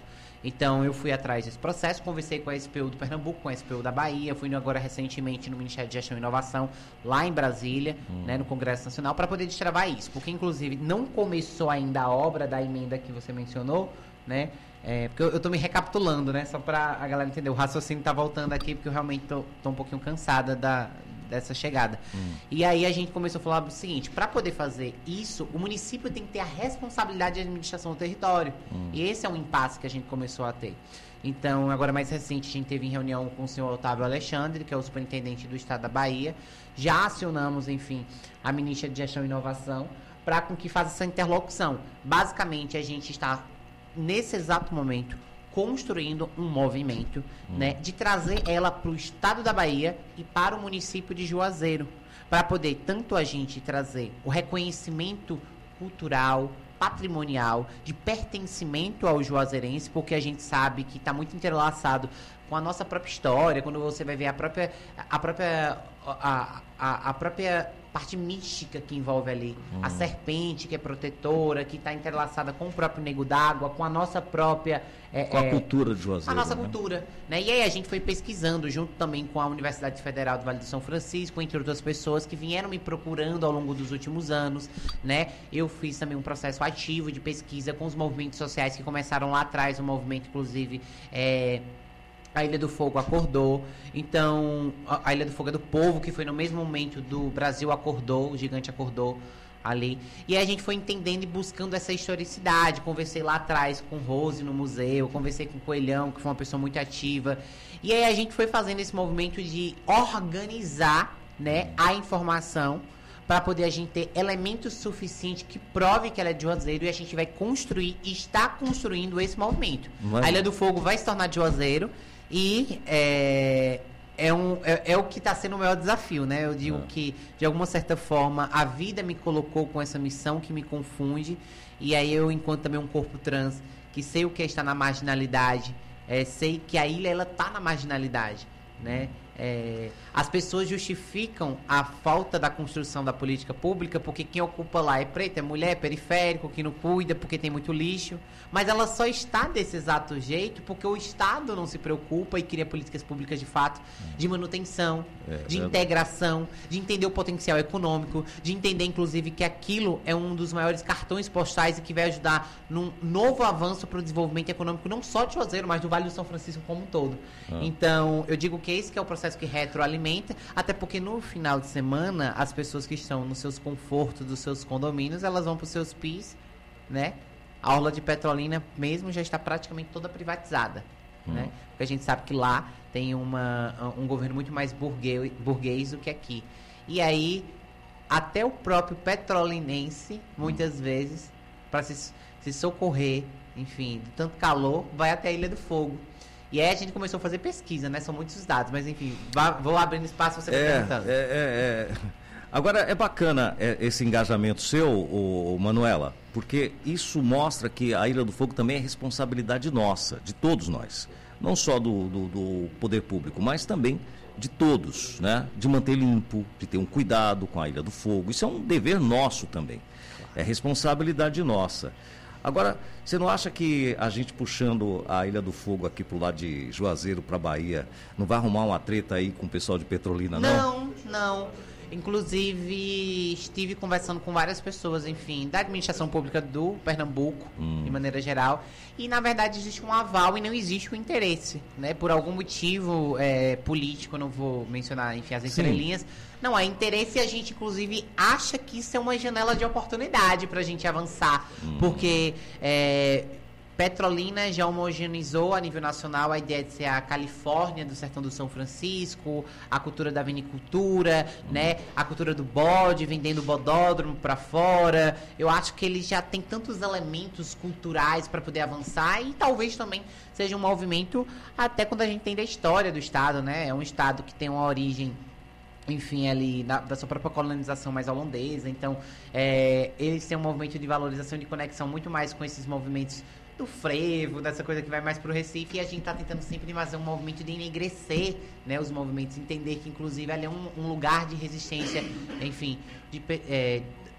Então, eu fui atrás desse processo, conversei com a SPU do Pernambuco, com a SPU da Bahia, fui agora recentemente no Ministério de Gestão e Inovação, lá em Brasília, né, no Congresso Nacional, para poder destravar isso. Porque, inclusive, não começou ainda a obra da emenda que você mencionou, né? Porque eu tô me recapitulando, né? Só para a galera entender. O raciocínio tá voltando aqui, porque eu realmente tô um pouquinho cansada dessa chegada. E aí a gente começou a falar o seguinte: para poder fazer isso, o município tem que ter a responsabilidade de administração do território. E esse é um impasse que a gente começou a ter. Então, agora mais recente, a gente teve em reunião com o senhor Otávio Alexandre, que é o superintendente do estado da Bahia. Já acionamos, enfim, a ministra de Gestão e Inovação para com que faça essa interlocução. Basicamente, a gente está, nesse exato momento, construindo um movimento, né, de trazer ela para o estado da Bahia e para o município de Juazeiro, para poder tanto a gente trazer o reconhecimento cultural, patrimonial, de pertencimento ao juazeirense, porque a gente sabe que está muito entrelaçado com a nossa própria história. Quando você vai ver a própria parte mística que envolve ali, a serpente que é protetora, que está entrelaçada com o próprio Nego d'Água, com a nossa própria... com a cultura de Juazeiro. A nossa cultura, né? E aí a gente foi pesquisando, junto também com a Universidade Federal do Vale do São Francisco, entre outras pessoas que vieram me procurando ao longo dos últimos anos, né? Eu fiz também um processo ativo de pesquisa com os movimentos sociais que começaram lá atrás, o movimento, inclusive... A Ilha do Fogo acordou. Então, a Ilha do Fogo é do povo, que foi no mesmo momento do Brasil acordou, o gigante acordou ali. E aí a gente foi entendendo e buscando essa historicidade. Conversei lá atrás com Rose no museu, conversei com o Coelhão, que foi uma pessoa muito ativa. E aí a gente foi fazendo esse movimento de organizar, né, a informação para poder a gente ter elementos suficientes que prove que ela é de Juazeiro, e a gente vai construir e está construindo esse movimento. A Ilha do Fogo vai se tornar de Juazeiro. E é o que está sendo o maior desafio, né? Eu digo que, de alguma certa forma, a vida me colocou com essa missão que me confunde. E aí eu, enquanto também um corpo trans, que sei o que é estar na marginalidade, sei que a ilha, ela está na marginalidade, né? As pessoas justificam a falta da construção da política pública porque quem ocupa lá é preto, é mulher, é periférico, que não cuida porque tem muito lixo, mas ela só está desse exato jeito porque o Estado não se preocupa e cria políticas públicas de fato de manutenção, de integração, de entender o potencial econômico, de entender inclusive que aquilo é um dos maiores cartões postais e que vai ajudar num novo avanço para o desenvolvimento econômico não só de Juazeiro, mas do Vale do São Francisco como um todo. Então, eu digo que esse que é o processo que retroalimenta, até porque no final de semana as pessoas que estão nos seus confortos dos seus condomínios, elas vão para os seus PIS, né? A orla de Petrolina mesmo já está praticamente toda privatizada, né? Porque a gente sabe que lá tem um governo muito mais burguês do que aqui. E aí, até o próprio petrolinense, muitas vezes, para se socorrer, enfim, de tanto calor, vai até a Ilha do Fogo. E aí a gente começou a fazer pesquisa, né? São muitos dados, mas enfim, vou abrindo espaço você vai perguntando. Agora, é bacana esse engajamento seu, Manuela, porque isso mostra que a Ilha do Fogo também é responsabilidade nossa, de todos nós. Não só do poder público, mas também de todos, né? De manter limpo, de ter um cuidado com a Ilha do Fogo. Isso é um dever nosso também. É responsabilidade nossa. Agora, você não acha que a gente puxando a Ilha do Fogo aqui pro lado de Juazeiro para Bahia, não vai arrumar uma treta aí com o pessoal de Petrolina, não? Não. Inclusive, estive conversando com várias pessoas, enfim, da administração pública do Pernambuco, de maneira geral, e na verdade existe um aval e não existe o interesse, né? Por algum motivo político, não vou mencionar, enfim, as entrelinhas. Não há interesse e a gente, inclusive, acha que isso é uma janela de oportunidade para a gente avançar, porque Petrolina já homogeneizou a nível nacional a ideia de ser a Califórnia do Sertão do São Francisco, a cultura da vinicultura, né? A cultura do bode, vendendo bodódromo para fora. Eu acho que ele já tem tantos elementos culturais para poder avançar e talvez também seja um movimento, até quando a gente entende a história do estado, né? É um estado que tem uma origem, enfim, ali da sua própria colonização mais holandesa. Então, eles têm um movimento de valorização e de conexão muito mais com esses movimentos do frevo, dessa coisa que vai mais pro Recife, e a gente tá tentando sempre fazer um movimento de enegrecer, né, os movimentos, entender que inclusive ali é um lugar de resistência, enfim,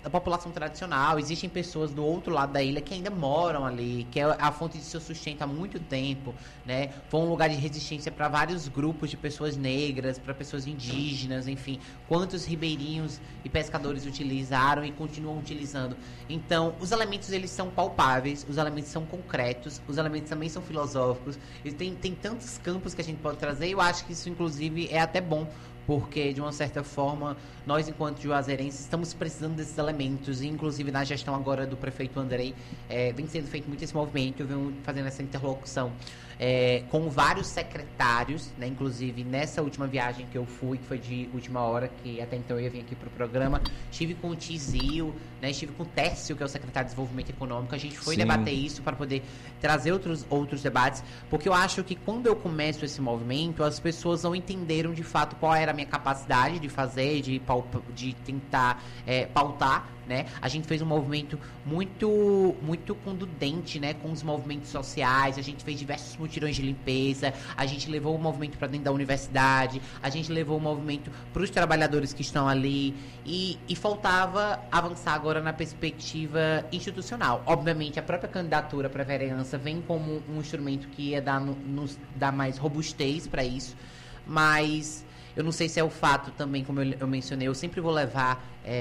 da população tradicional, existem pessoas do outro lado da ilha que ainda moram ali, que é a fonte de seu sustento há muito tempo, né? Foi um lugar de resistência para vários grupos de pessoas negras, para pessoas indígenas, enfim, quantos ribeirinhos e pescadores utilizaram e continuam utilizando. Então, os elementos, eles são palpáveis, os elementos são concretos, os elementos também são filosóficos, e tem tantos campos que a gente pode trazer, e eu acho que isso, inclusive, é até bom, porque, de uma certa forma, nós, enquanto juazeirenses, estamos precisando desses elementos, e, inclusive, na gestão agora do prefeito Andrei, vem sendo feito muito esse movimento, eu venho fazendo essa interlocução com vários secretários, né? Inclusive, nessa última viagem que eu fui, que foi de última hora, que até então eu ia vir aqui para o programa, estive com o Tizio, né? Estive com o Tércio, que é o secretário de Desenvolvimento Econômico, a gente foi debater isso para poder trazer outros debates, porque eu acho que quando eu começo esse movimento, as pessoas não entenderam de fato qual era a minha capacidade de fazer, de tentar pautar, né? A gente fez um movimento muito condudente, né? Com os movimentos sociais, a gente fez diversos mutirões de limpeza, a gente levou o movimento para dentro da universidade, a gente levou o movimento para os trabalhadores que estão ali, e faltava avançar agora na perspectiva institucional. Obviamente, a própria candidatura para a vereança vem como um instrumento que ia nos dar mais robustez para isso, mas eu não sei se é o fato também, como eu mencionei, eu sempre vou levar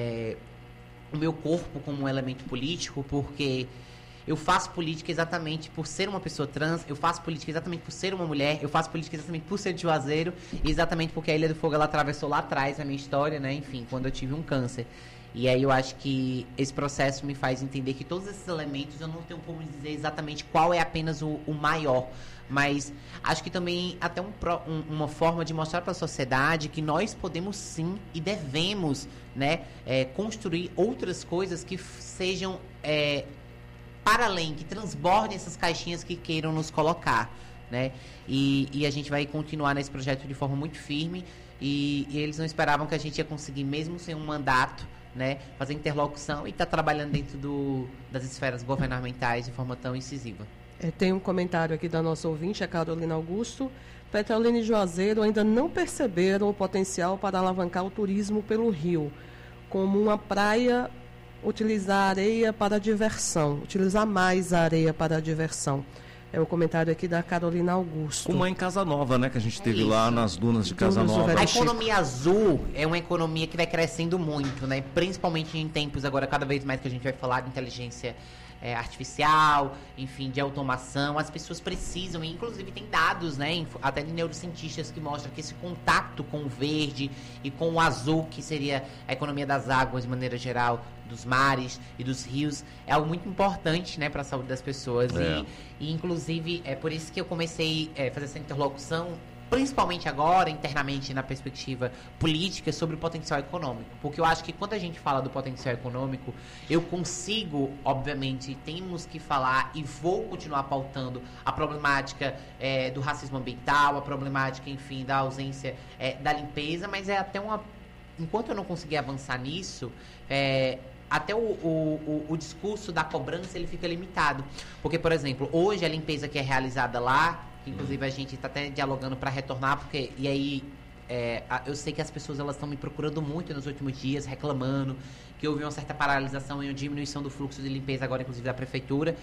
o meu corpo como um elemento político, porque eu faço política exatamente por ser uma pessoa trans, eu faço política exatamente por ser uma mulher, eu faço política exatamente por ser de Juazeiro, e exatamente porque a Ilha do Fogo ela atravessou lá atrás a minha história, né? Enfim, quando eu tive um câncer. E aí eu acho que esse processo me faz entender que todos esses elementos eu não tenho como dizer exatamente qual é apenas o maior, mas acho que também até uma forma de mostrar para a sociedade que nós podemos sim e devemos, né, construir outras coisas que sejam para além, que transbordem essas caixinhas que queiram nos colocar, né? E a gente vai continuar nesse projeto de forma muito firme, e eles não esperavam que a gente ia conseguir, mesmo sem um mandato, né, fazer interlocução e estar trabalhando dentro das esferas governamentais de forma tão incisiva. Tem um comentário aqui da nossa ouvinte, a Carolina Augusto. Petrolina e Juazeiro ainda não perceberam o potencial para alavancar o turismo pelo rio, como uma praia, utilizar a areia para a diversão, utilizar mais a areia para a diversão. É o comentário aqui da Carolina Augusto. Uma em Casa Nova, né? Que a gente teve lá nas dunas de Casa Nova. A economia azul é uma economia que vai crescendo muito, né? Principalmente em tempos agora, cada vez mais que a gente vai falar de inteligência artificial, enfim, de automação. As pessoas precisam, e inclusive tem dados, né? Até de neurocientistas que mostram que esse contato com o verde e com o azul, que seria a economia das águas de maneira geral, dos mares e dos rios, é algo muito importante, né, para a saúde das pessoas. E inclusive é por isso que eu comecei a fazer essa interlocução, principalmente agora, internamente, na perspectiva política, sobre o potencial econômico. Porque eu acho que quando a gente fala do potencial econômico, eu consigo, obviamente, temos que falar e vou continuar pautando a problemática do racismo ambiental, a problemática, enfim, da ausência da limpeza, mas até enquanto eu não conseguir avançar nisso, até o discurso da cobrança ele fica limitado. Porque, por exemplo, hoje a limpeza que é realizada lá, que inclusive a gente está até dialogando para retornar, porque e aí eu sei que as pessoas elas estão me procurando muito nos últimos dias, reclamando que houve uma certa paralisação e uma diminuição do fluxo de limpeza agora, inclusive da prefeitura.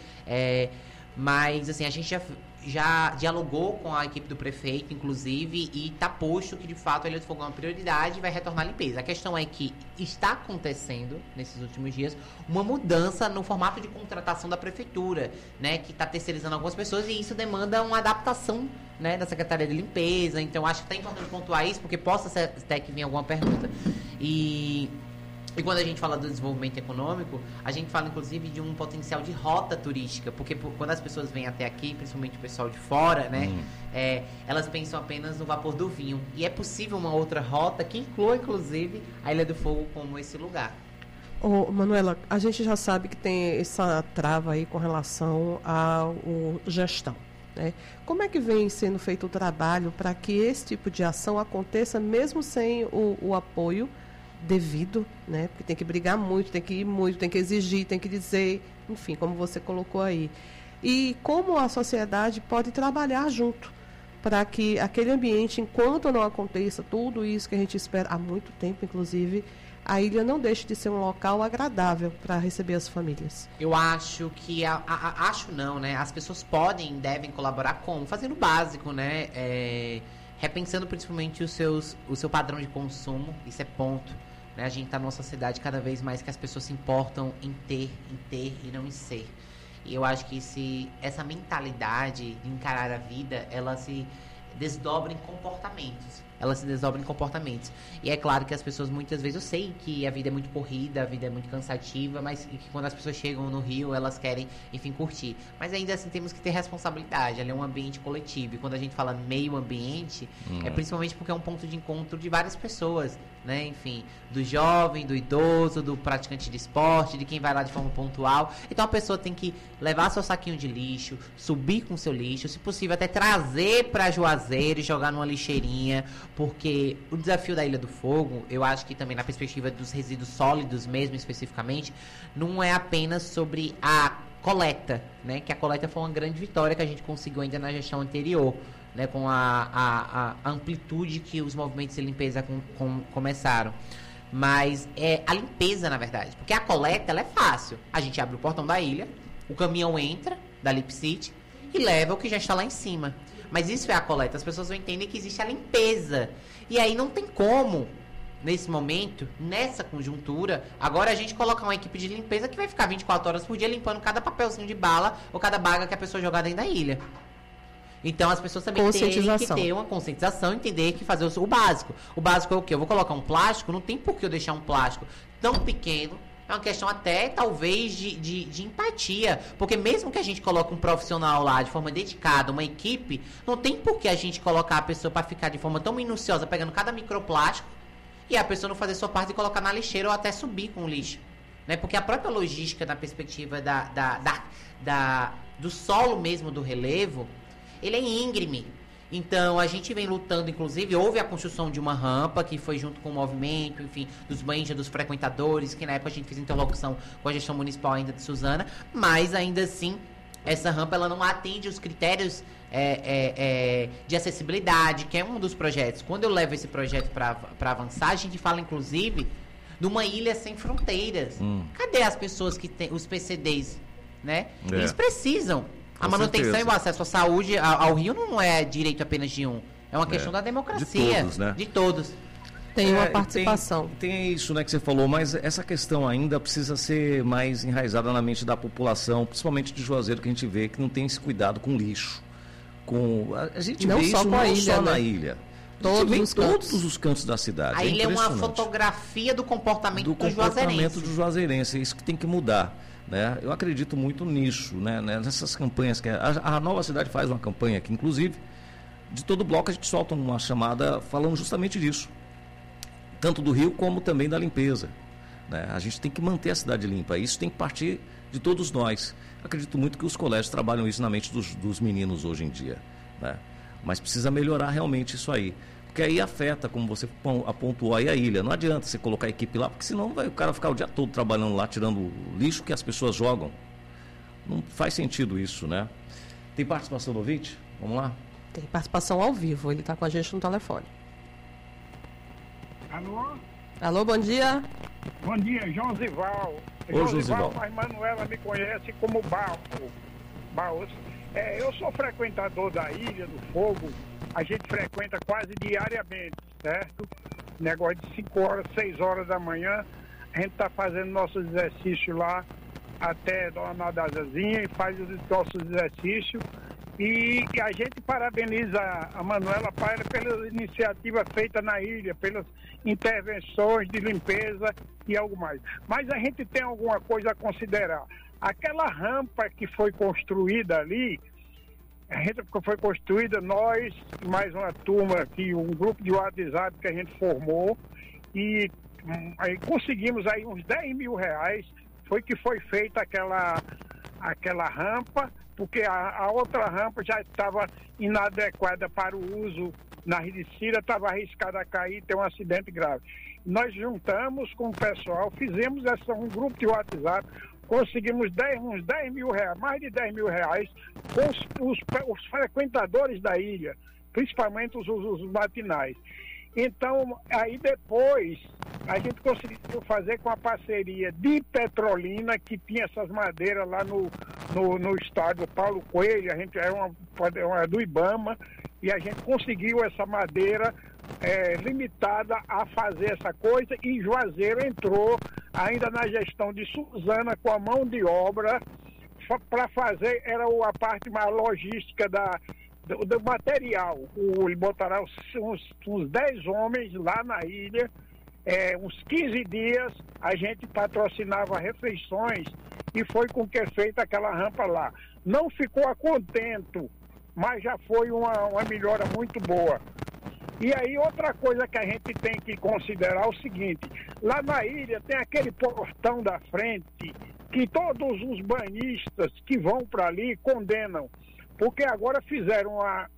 Mas, assim, a gente já dialogou com a equipe do prefeito, inclusive, e está posto que, de fato, a Ilha do Fogo é uma prioridade e vai retornar a limpeza. A questão é que está acontecendo, nesses últimos dias, uma mudança no formato de contratação da prefeitura, né, que está terceirizando algumas pessoas, e isso demanda uma adaptação, né, da Secretaria de Limpeza. Então, acho que está importante pontuar isso, porque possa até que venha alguma pergunta. E quando a gente fala do desenvolvimento econômico, a gente fala, inclusive, de um potencial de rota turística, porque quando as pessoas vêm até aqui, principalmente o pessoal de fora, né, elas pensam apenas no vapor do vinho. E é possível uma outra rota que inclua, inclusive, a Ilha do Fogo como esse lugar. Manuela, a gente já sabe que tem essa trava aí com relação à gestão, né? Como é que vem sendo feito o trabalho para que esse tipo de ação aconteça, mesmo sem o apoio devido, né? Porque tem que brigar muito, tem que ir muito, tem que exigir, tem que dizer, enfim, como você colocou aí. E como a sociedade pode trabalhar junto para que aquele ambiente, enquanto não aconteça tudo isso que a gente espera há muito tempo, inclusive, a ilha não deixe de ser um local agradável para receber as famílias. Eu acho que, acho não, né? As pessoas podem e devem colaborar fazendo o básico, né? Repensando principalmente o seu padrão de consumo, isso é ponto. Né? A gente está numa sociedade cada vez mais que as pessoas se importam em ter e não em ser. E eu acho que essa mentalidade de encarar a vida, ela se desdobra em comportamentos. E é claro que as pessoas muitas vezes, eu sei que a vida é muito corrida, a vida é muito cansativa, mas que quando as pessoas chegam no Rio, elas querem, enfim, curtir. Mas ainda assim temos que ter responsabilidade, ali é um ambiente coletivo. E quando a gente fala meio ambiente, é principalmente porque é um ponto de encontro de várias pessoas, né? Enfim, do jovem, do idoso, do praticante de esporte, de quem vai lá de forma pontual. Então a pessoa tem que levar seu saquinho de lixo, subir com seu lixo, se possível até trazer para Juazeiro e jogar numa lixeirinha, porque o desafio da Ilha do Fogo, eu acho que também na perspectiva dos resíduos sólidos mesmo especificamente, não é apenas sobre a coleta, né? Que a coleta foi uma grande vitória que a gente conseguiu ainda na gestão anterior, né? Com a amplitude que os movimentos de limpeza começaram. Mas é a limpeza, na verdade, porque a coleta ela é fácil. A gente abre o portão da ilha, o caminhão entra da Lip City e leva o que já está lá em cima. Mas isso é a coleta. As pessoas não entendem que existe a limpeza. E aí não tem como, nesse momento, nessa conjuntura, agora a gente colocar uma equipe de limpeza que vai ficar 24 horas por dia limpando cada papelzinho de bala ou cada baga que a pessoa jogar dentro da ilha. Então as pessoas também têm que ter uma conscientização, entender que fazer o básico. O básico é o quê? Eu vou colocar um plástico, não tem por que eu deixar um plástico tão pequeno. É uma questão até, talvez, de empatia. Porque mesmo que a gente coloque um profissional lá de forma dedicada, uma equipe, não tem por que a gente colocar a pessoa para ficar de forma tão minuciosa, pegando cada microplástico, e a pessoa não fazer sua parte e colocar na lixeira ou até subir com o lixo. Né? Porque a própria logística, na perspectiva do solo mesmo, do relevo, ele é íngreme. Então, a gente vem lutando, inclusive, houve a construção de uma rampa, que foi junto com o movimento, enfim, dos banhistas, dos frequentadores, que na época a gente fez interlocução com a gestão municipal ainda de Suzana, mas ainda assim, essa rampa ela não atende os critérios de acessibilidade, que é um dos projetos. Quando eu levo esse projeto para avançar, a gente fala, inclusive, de uma ilha sem fronteiras. Cadê as pessoas que têm, os PCDs, né? Eles precisam. A manutenção e o acesso à saúde ao Rio não é direito apenas de um. É uma questão da democracia. De todos, né? De todos. Tem uma participação. Tem isso, né, que você falou, mas essa questão ainda precisa ser mais enraizada na mente da população, principalmente de Juazeiro, que a gente vê que não tem esse cuidado com lixo. A gente não vê só isso com a não ilha, só né? na ilha. Todos os cantos da cidade. A ilha é uma fotografia do comportamento do juazeirense. Isso que tem que mudar. Né? Eu acredito muito nisso, né? Nessas campanhas que a Nova Cidade faz uma campanha aqui, inclusive, de todo bloco a gente solta uma chamada falando justamente disso, tanto do Rio como também da limpeza, né? A gente tem que manter a cidade limpa, isso tem que partir de todos nós. Acredito muito que os colégios trabalham isso na mente dos meninos hoje em dia, né? Mas precisa melhorar realmente isso aí, porque aí afeta, como você apontou aí, a ilha. Não adianta você colocar a equipe lá, porque senão vai o cara ficar o dia todo trabalhando lá, tirando o lixo que as pessoas jogam. Não faz sentido isso, né? Tem participação do ouvinte? Vamos lá? Tem participação ao vivo, ele está com a gente no telefone. Alô? Alô, bom dia. Bom dia, Josival. Ô, Josival. Mas Manuela me conhece como Baú. Eu sou frequentador da Ilha do Fogo. A gente frequenta quase diariamente, certo? Negócio de 5 horas, 6 horas da manhã. A gente está fazendo nossos exercícios lá até dar uma nadadazinha e faz os nossos exercícios. E a gente parabeniza a Manuela Paira pela iniciativa feita na ilha, pelas intervenções de limpeza e algo mais. Mas a gente tem alguma coisa a considerar. Aquela rampa que foi construída ali, nós, mais uma turma aqui, um grupo de WhatsApp que a gente formou, e aí conseguimos aí uns 10 mil reais, foi que foi feita aquela rampa, porque a outra rampa já estava inadequada para o uso na Ridicira, estava arriscada a cair, ter um acidente grave. Nós juntamos com o pessoal, fizemos um grupo de WhatsApp, conseguimos uns 10 mil reais, mais de 10 mil reais, com os frequentadores da ilha. principalmente os matinais. Então, aí depois, a gente conseguiu fazer com a parceria de Petrolina, que tinha essas madeiras lá no estádio Paulo Coelho, a gente era uma do Ibama, e a gente conseguiu essa madeira limitada a fazer essa coisa, e Juazeiro entrou ainda na gestão de Suzana com a mão de obra para fazer, era a parte mais logística do material. Ele botará uns 10 homens lá na ilha, uns 15 dias a gente patrocinava refeições e foi com que é feita aquela rampa lá. Não ficou a contento, mas já foi uma melhora muito boa. E aí outra coisa que a gente tem que considerar é o seguinte, lá na ilha tem aquele portão da frente que todos os banhistas que vão para ali condenam, porque agora fizeram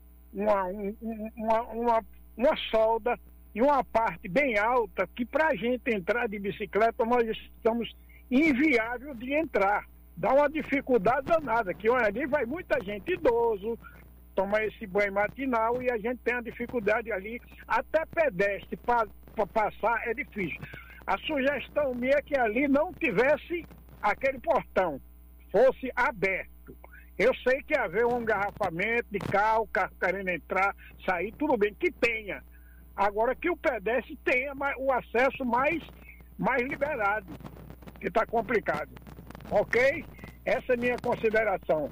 uma solda em uma parte bem alta que para a gente entrar de bicicleta nós estamos inviável de entrar. Dá uma dificuldade danada, que ali vai muita gente idoso, toma esse banho matinal e a gente tem a dificuldade ali, até pedestre para passar é difícil. A sugestão minha é que ali não tivesse aquele portão, fosse aberto. Eu sei que haver um engarrafamento de carro querendo entrar, sair, tudo bem, que tenha. Agora que o pedestre tenha o acesso mais liberado, que está complicado. Ok? Essa é a minha consideração.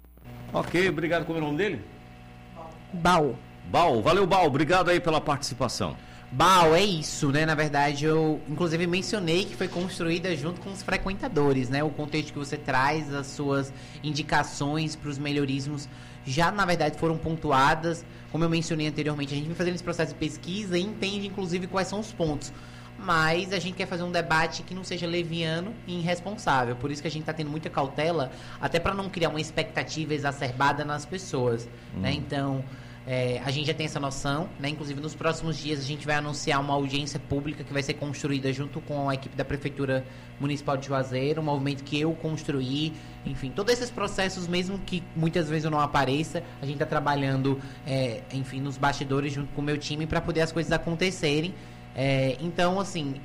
Ok, obrigado. Como é o nome dele? Bal. Valeu, Bal. Obrigado aí pela participação. Bal, é isso, né? Na verdade, eu inclusive mencionei que foi construída junto com os frequentadores, né? O contexto que você traz, as suas indicações para os melhorismos já, na verdade, foram pontuadas. Como eu mencionei anteriormente, a gente vem fazendo esse processo de pesquisa e entende, inclusive, quais são os pontos. Mas a gente quer fazer um debate que não seja leviano e irresponsável. Por isso que a gente está tendo muita cautela, até para não criar uma expectativa exacerbada nas pessoas, né? Então, a gente já tem essa noção, né? Inclusive, nos próximos dias, a gente vai anunciar uma audiência pública que vai ser construída junto com a equipe da Prefeitura Municipal de Juazeiro, um movimento que eu construí. Enfim, todos esses processos, mesmo que muitas vezes eu não apareça, a gente está trabalhando, enfim, nos bastidores junto com o meu time para poder as coisas acontecerem. Então, assim,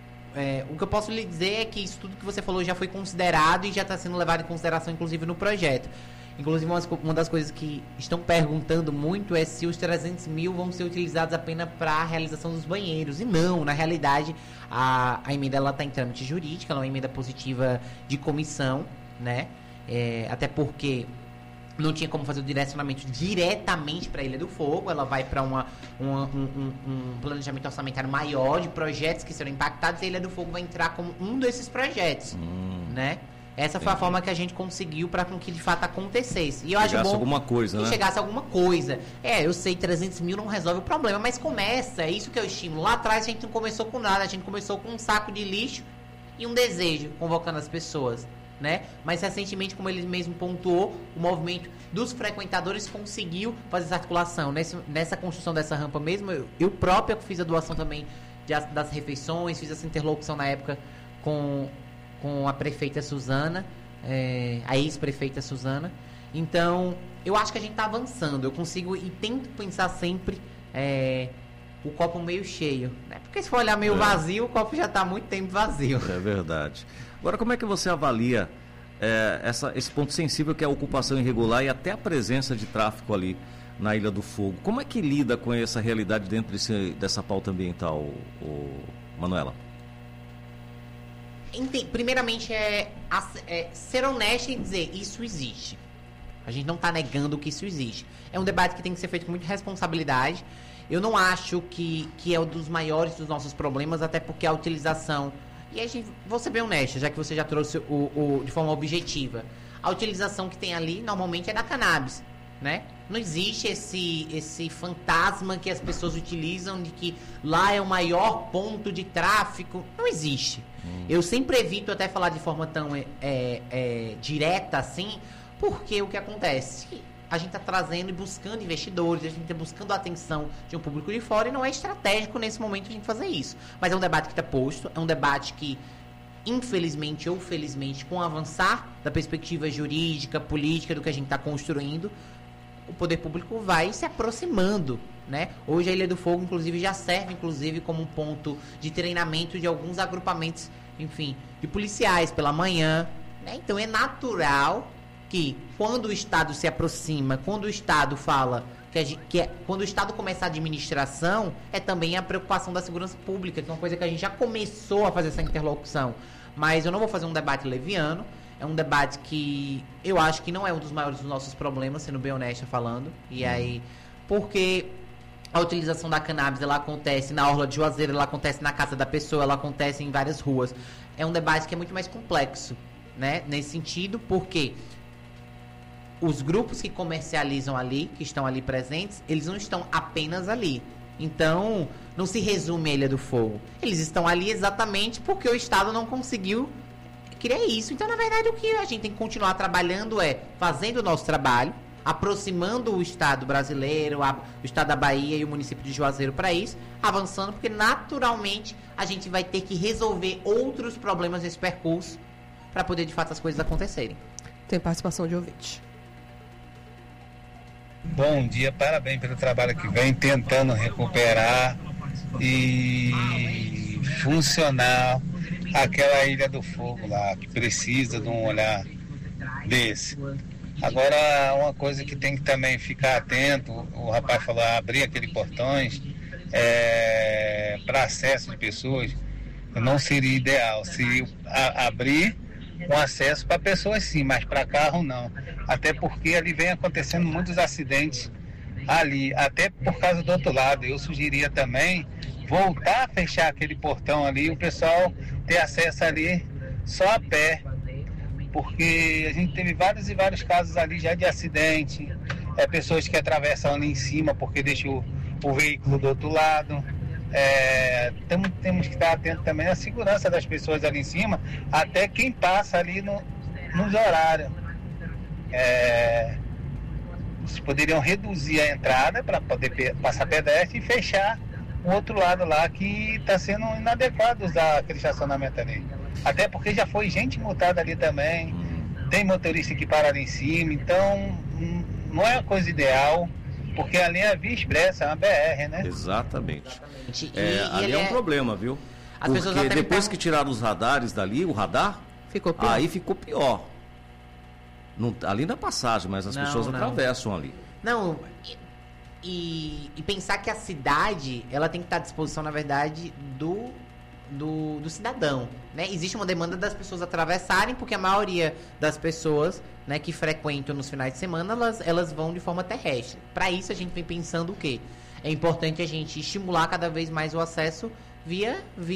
o que eu posso lhe dizer é que isso tudo que você falou já foi considerado e já está sendo levado em consideração, inclusive, no projeto. Inclusive, uma das coisas que estão perguntando muito é se os 300 mil vão ser utilizados apenas para a realização dos banheiros. E não, na realidade, a emenda está em trâmite jurídico, ela é uma emenda positiva de comissão, né? Até porque não tinha como fazer o direcionamento diretamente para a Ilha do Fogo, ela vai para um planejamento orçamentário maior de projetos que serão impactados e a Ilha do Fogo vai entrar como um desses projetos, né? Essa foi a forma que a gente conseguiu para que de fato acontecesse. E eu acho bom alguma coisa, que né? chegasse alguma coisa. Eu sei, 300 mil não resolve o problema, mas começa, é isso que eu estimo. Lá atrás a gente não começou com nada, a gente começou com um saco de lixo e um desejo, convocando as pessoas, né? Mas recentemente, como ele mesmo pontuou, o movimento dos frequentadores conseguiu fazer essa articulação. Nessa construção dessa rampa mesmo, eu própria fiz a doação também das refeições, fiz essa interlocução na época com a prefeita Suzana, a ex-prefeita Suzana. Então, eu acho que a gente está avançando. Eu consigo e tento pensar sempre o copo meio cheio, né? Porque se for olhar meio vazio, o copo já está há muito tempo vazio. É verdade. Agora, como é que você avalia esse ponto sensível que é a ocupação irregular e até a presença de tráfico ali na Ilha do Fogo? Como é que lida com essa realidade dentro dessa pauta ambiental, Manuela? Primeiramente, ser honesto e dizer isso existe. A gente não está negando que isso existe. É um debate que tem que ser feito com muita responsabilidade. Eu não acho que é um dos maiores dos nossos problemas, até porque a utilização... E a gente, vou ser bem honesto, já que você já trouxe de forma objetiva. A utilização que tem ali, normalmente, é da cannabis, né? Não existe esse fantasma que as pessoas utilizam de que lá é o maior ponto de tráfico. Não existe. Eu sempre evito até falar de forma tão direta assim, porque o que acontece? A gente está trazendo e buscando investidores, a gente está buscando a atenção de um público de fora e não é estratégico nesse momento a gente fazer isso. Mas é um debate que está posto, é um debate que, infelizmente ou felizmente, com o avançar da perspectiva jurídica, política do que a gente está construindo, o poder público vai se aproximando, né? Hoje a Ilha do Fogo, inclusive, já serve, inclusive, como um ponto de treinamento de alguns agrupamentos, enfim, de policiais pela manhã, né? Então é natural que quando o Estado se aproxima, quando o Estado fala, quando o Estado começa a administração, é também a preocupação da segurança pública, que é uma coisa que a gente já começou a fazer essa interlocução. Mas eu não vou fazer um debate leviano, é um debate que eu acho que não é um dos maiores dos nossos problemas, sendo bem honesta falando. E aí, porque a utilização da cannabis, ela acontece na orla de Juazeiro, ela acontece na casa da pessoa, ela acontece em várias ruas. É um debate que é muito mais complexo, né? Nesse sentido, porque os grupos que comercializam ali, que estão ali presentes, eles não estão apenas ali. Então, não se resume a Ilha do Fogo. Eles estão ali exatamente porque o Estado não conseguiu criar isso. Então, na verdade, o que a gente tem que continuar trabalhando é fazendo o nosso trabalho, aproximando o Estado brasileiro, o Estado da Bahia e o município de Juazeiro para isso, avançando, porque naturalmente a gente vai ter que resolver outros problemas nesse percurso para poder, de fato, as coisas acontecerem. Tem participação de ouvinte. Bom dia, parabéns pelo trabalho que vem tentando recuperar e funcionar aquela Ilha do Fogo lá, que precisa de um olhar desse. Agora, uma coisa que tem que também ficar atento, o rapaz falou, abrir aqueles portões para acesso de pessoas, não seria ideal. Se abrir um acesso para pessoas sim, mas para carro não. Até porque ali vem acontecendo muitos acidentes ali, até por causa do outro lado. Eu sugeriria também voltar a fechar aquele portão ali e o pessoal ter acesso ali só a pé. Porque a gente teve vários e vários casos ali já de acidente, pessoas que atravessam ali em cima porque deixam o veículo do outro lado. Temos que estar atento também à segurança das pessoas ali em cima, até quem passa ali nos horários. Vocês poderiam reduzir a entrada para poder passar pedestre e fechar o outro lado lá, que está sendo inadequado usar aquele estacionamento ali. Até porque já foi gente multada ali também, tem motorista que para ali em cima, então não é a coisa ideal, porque ali é a via expressa, é uma BR, né? Exatamente. Ali é um problema, viu? Porque depois que tiraram os radares dali, o radar, ficou pior. Aí ficou pior. Ali na passagem, mas as pessoas atravessam ali. Não, e pensar que a cidade, ela tem que estar à disposição, na verdade, do cidadão, né? Existe uma demanda das pessoas atravessarem, porque a maioria das pessoas, né, que frequentam nos finais de semana, elas vão de forma terrestre. Para isso a gente vem pensando o quê? É importante a gente estimular cada vez mais o acesso via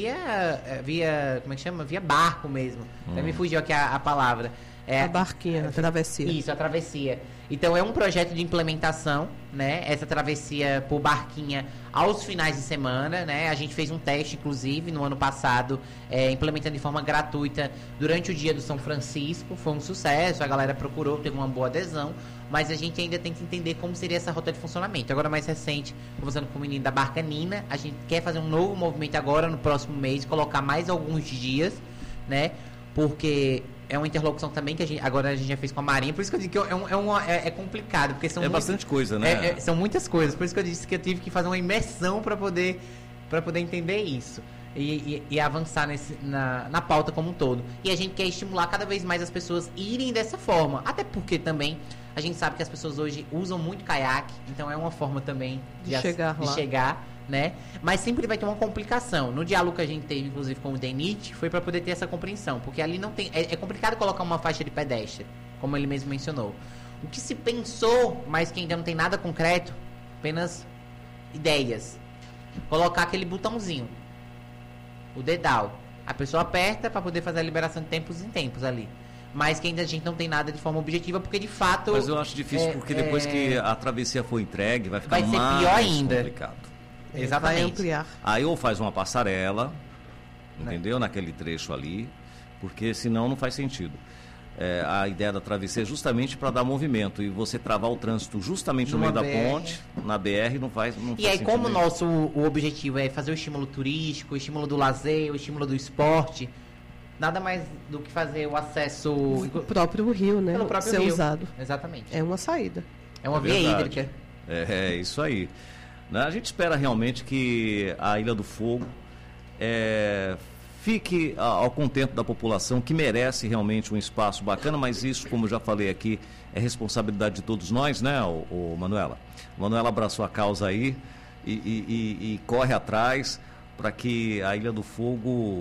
como é que chama? Via barco mesmo. Até me fugiu aqui a palavra. A barquinha, a travessia. Isso, a travessia. Então é um projeto de implementação, né? Essa travessia por barquinha aos finais de semana, né? A gente fez um teste, inclusive, no ano passado, implementando de forma gratuita durante o dia do São Francisco. Foi um sucesso, a galera procurou, teve uma boa adesão, mas a gente ainda tem que entender como seria essa rota de funcionamento. Agora, mais recente, conversando com o menino da Barca Nina, a gente quer fazer um novo movimento agora, no próximo mês, colocar mais alguns dias, né? Porque é uma interlocução também que agora a gente já fez com a Marinha, por isso que eu digo que é complicado, porque são bastante coisa, né? São muitas coisas, por isso que eu disse que eu tive que fazer uma imersão para poder entender isso e avançar na pauta como um todo. E a gente quer estimular cada vez mais as pessoas irem dessa forma, até porque também a gente sabe que as pessoas hoje usam muito caiaque, então é uma forma também de chegar, né? Mas sempre vai ter uma complicação. No diálogo que a gente teve, inclusive, com o DENIT, foi para poder ter essa compreensão, porque ali não tem... É complicado colocar uma faixa de pedestre, como ele mesmo mencionou. O que se pensou, mas que ainda não tem nada concreto, apenas ideias. Colocar aquele botãozinho, o dedal. A pessoa aperta para poder fazer a liberação de tempos em tempos ali. Mas que ainda a gente não tem nada de forma objetiva, porque de fato... Mas eu acho difícil, porque depois que a travessia for entregue, vai ficar mais pior ainda. Complicado. Exatamente. Vai ampliar. Aí ou faz uma passarela, entendeu? Naquele trecho ali, porque senão não faz sentido. A ideia da travessia é justamente para dar movimento, e você travar o trânsito justamente no meio da ponte, na BR, não faz sentido. E aí, como o objetivo é fazer o estímulo turístico, o estímulo do lazer, o estímulo do esporte, nada mais do que fazer o acesso... O próprio rio, né? Pelo próprio ser rio. Usado. Exatamente. É uma saída. É uma via hídrica. É isso aí. A gente espera realmente que a Ilha do Fogo fique ao contento da população, que merece realmente um espaço bacana, mas isso, como eu já falei aqui, é responsabilidade de todos nós, né, o Manuela? Manuela abraçou a causa aí e corre atrás para que a Ilha do Fogo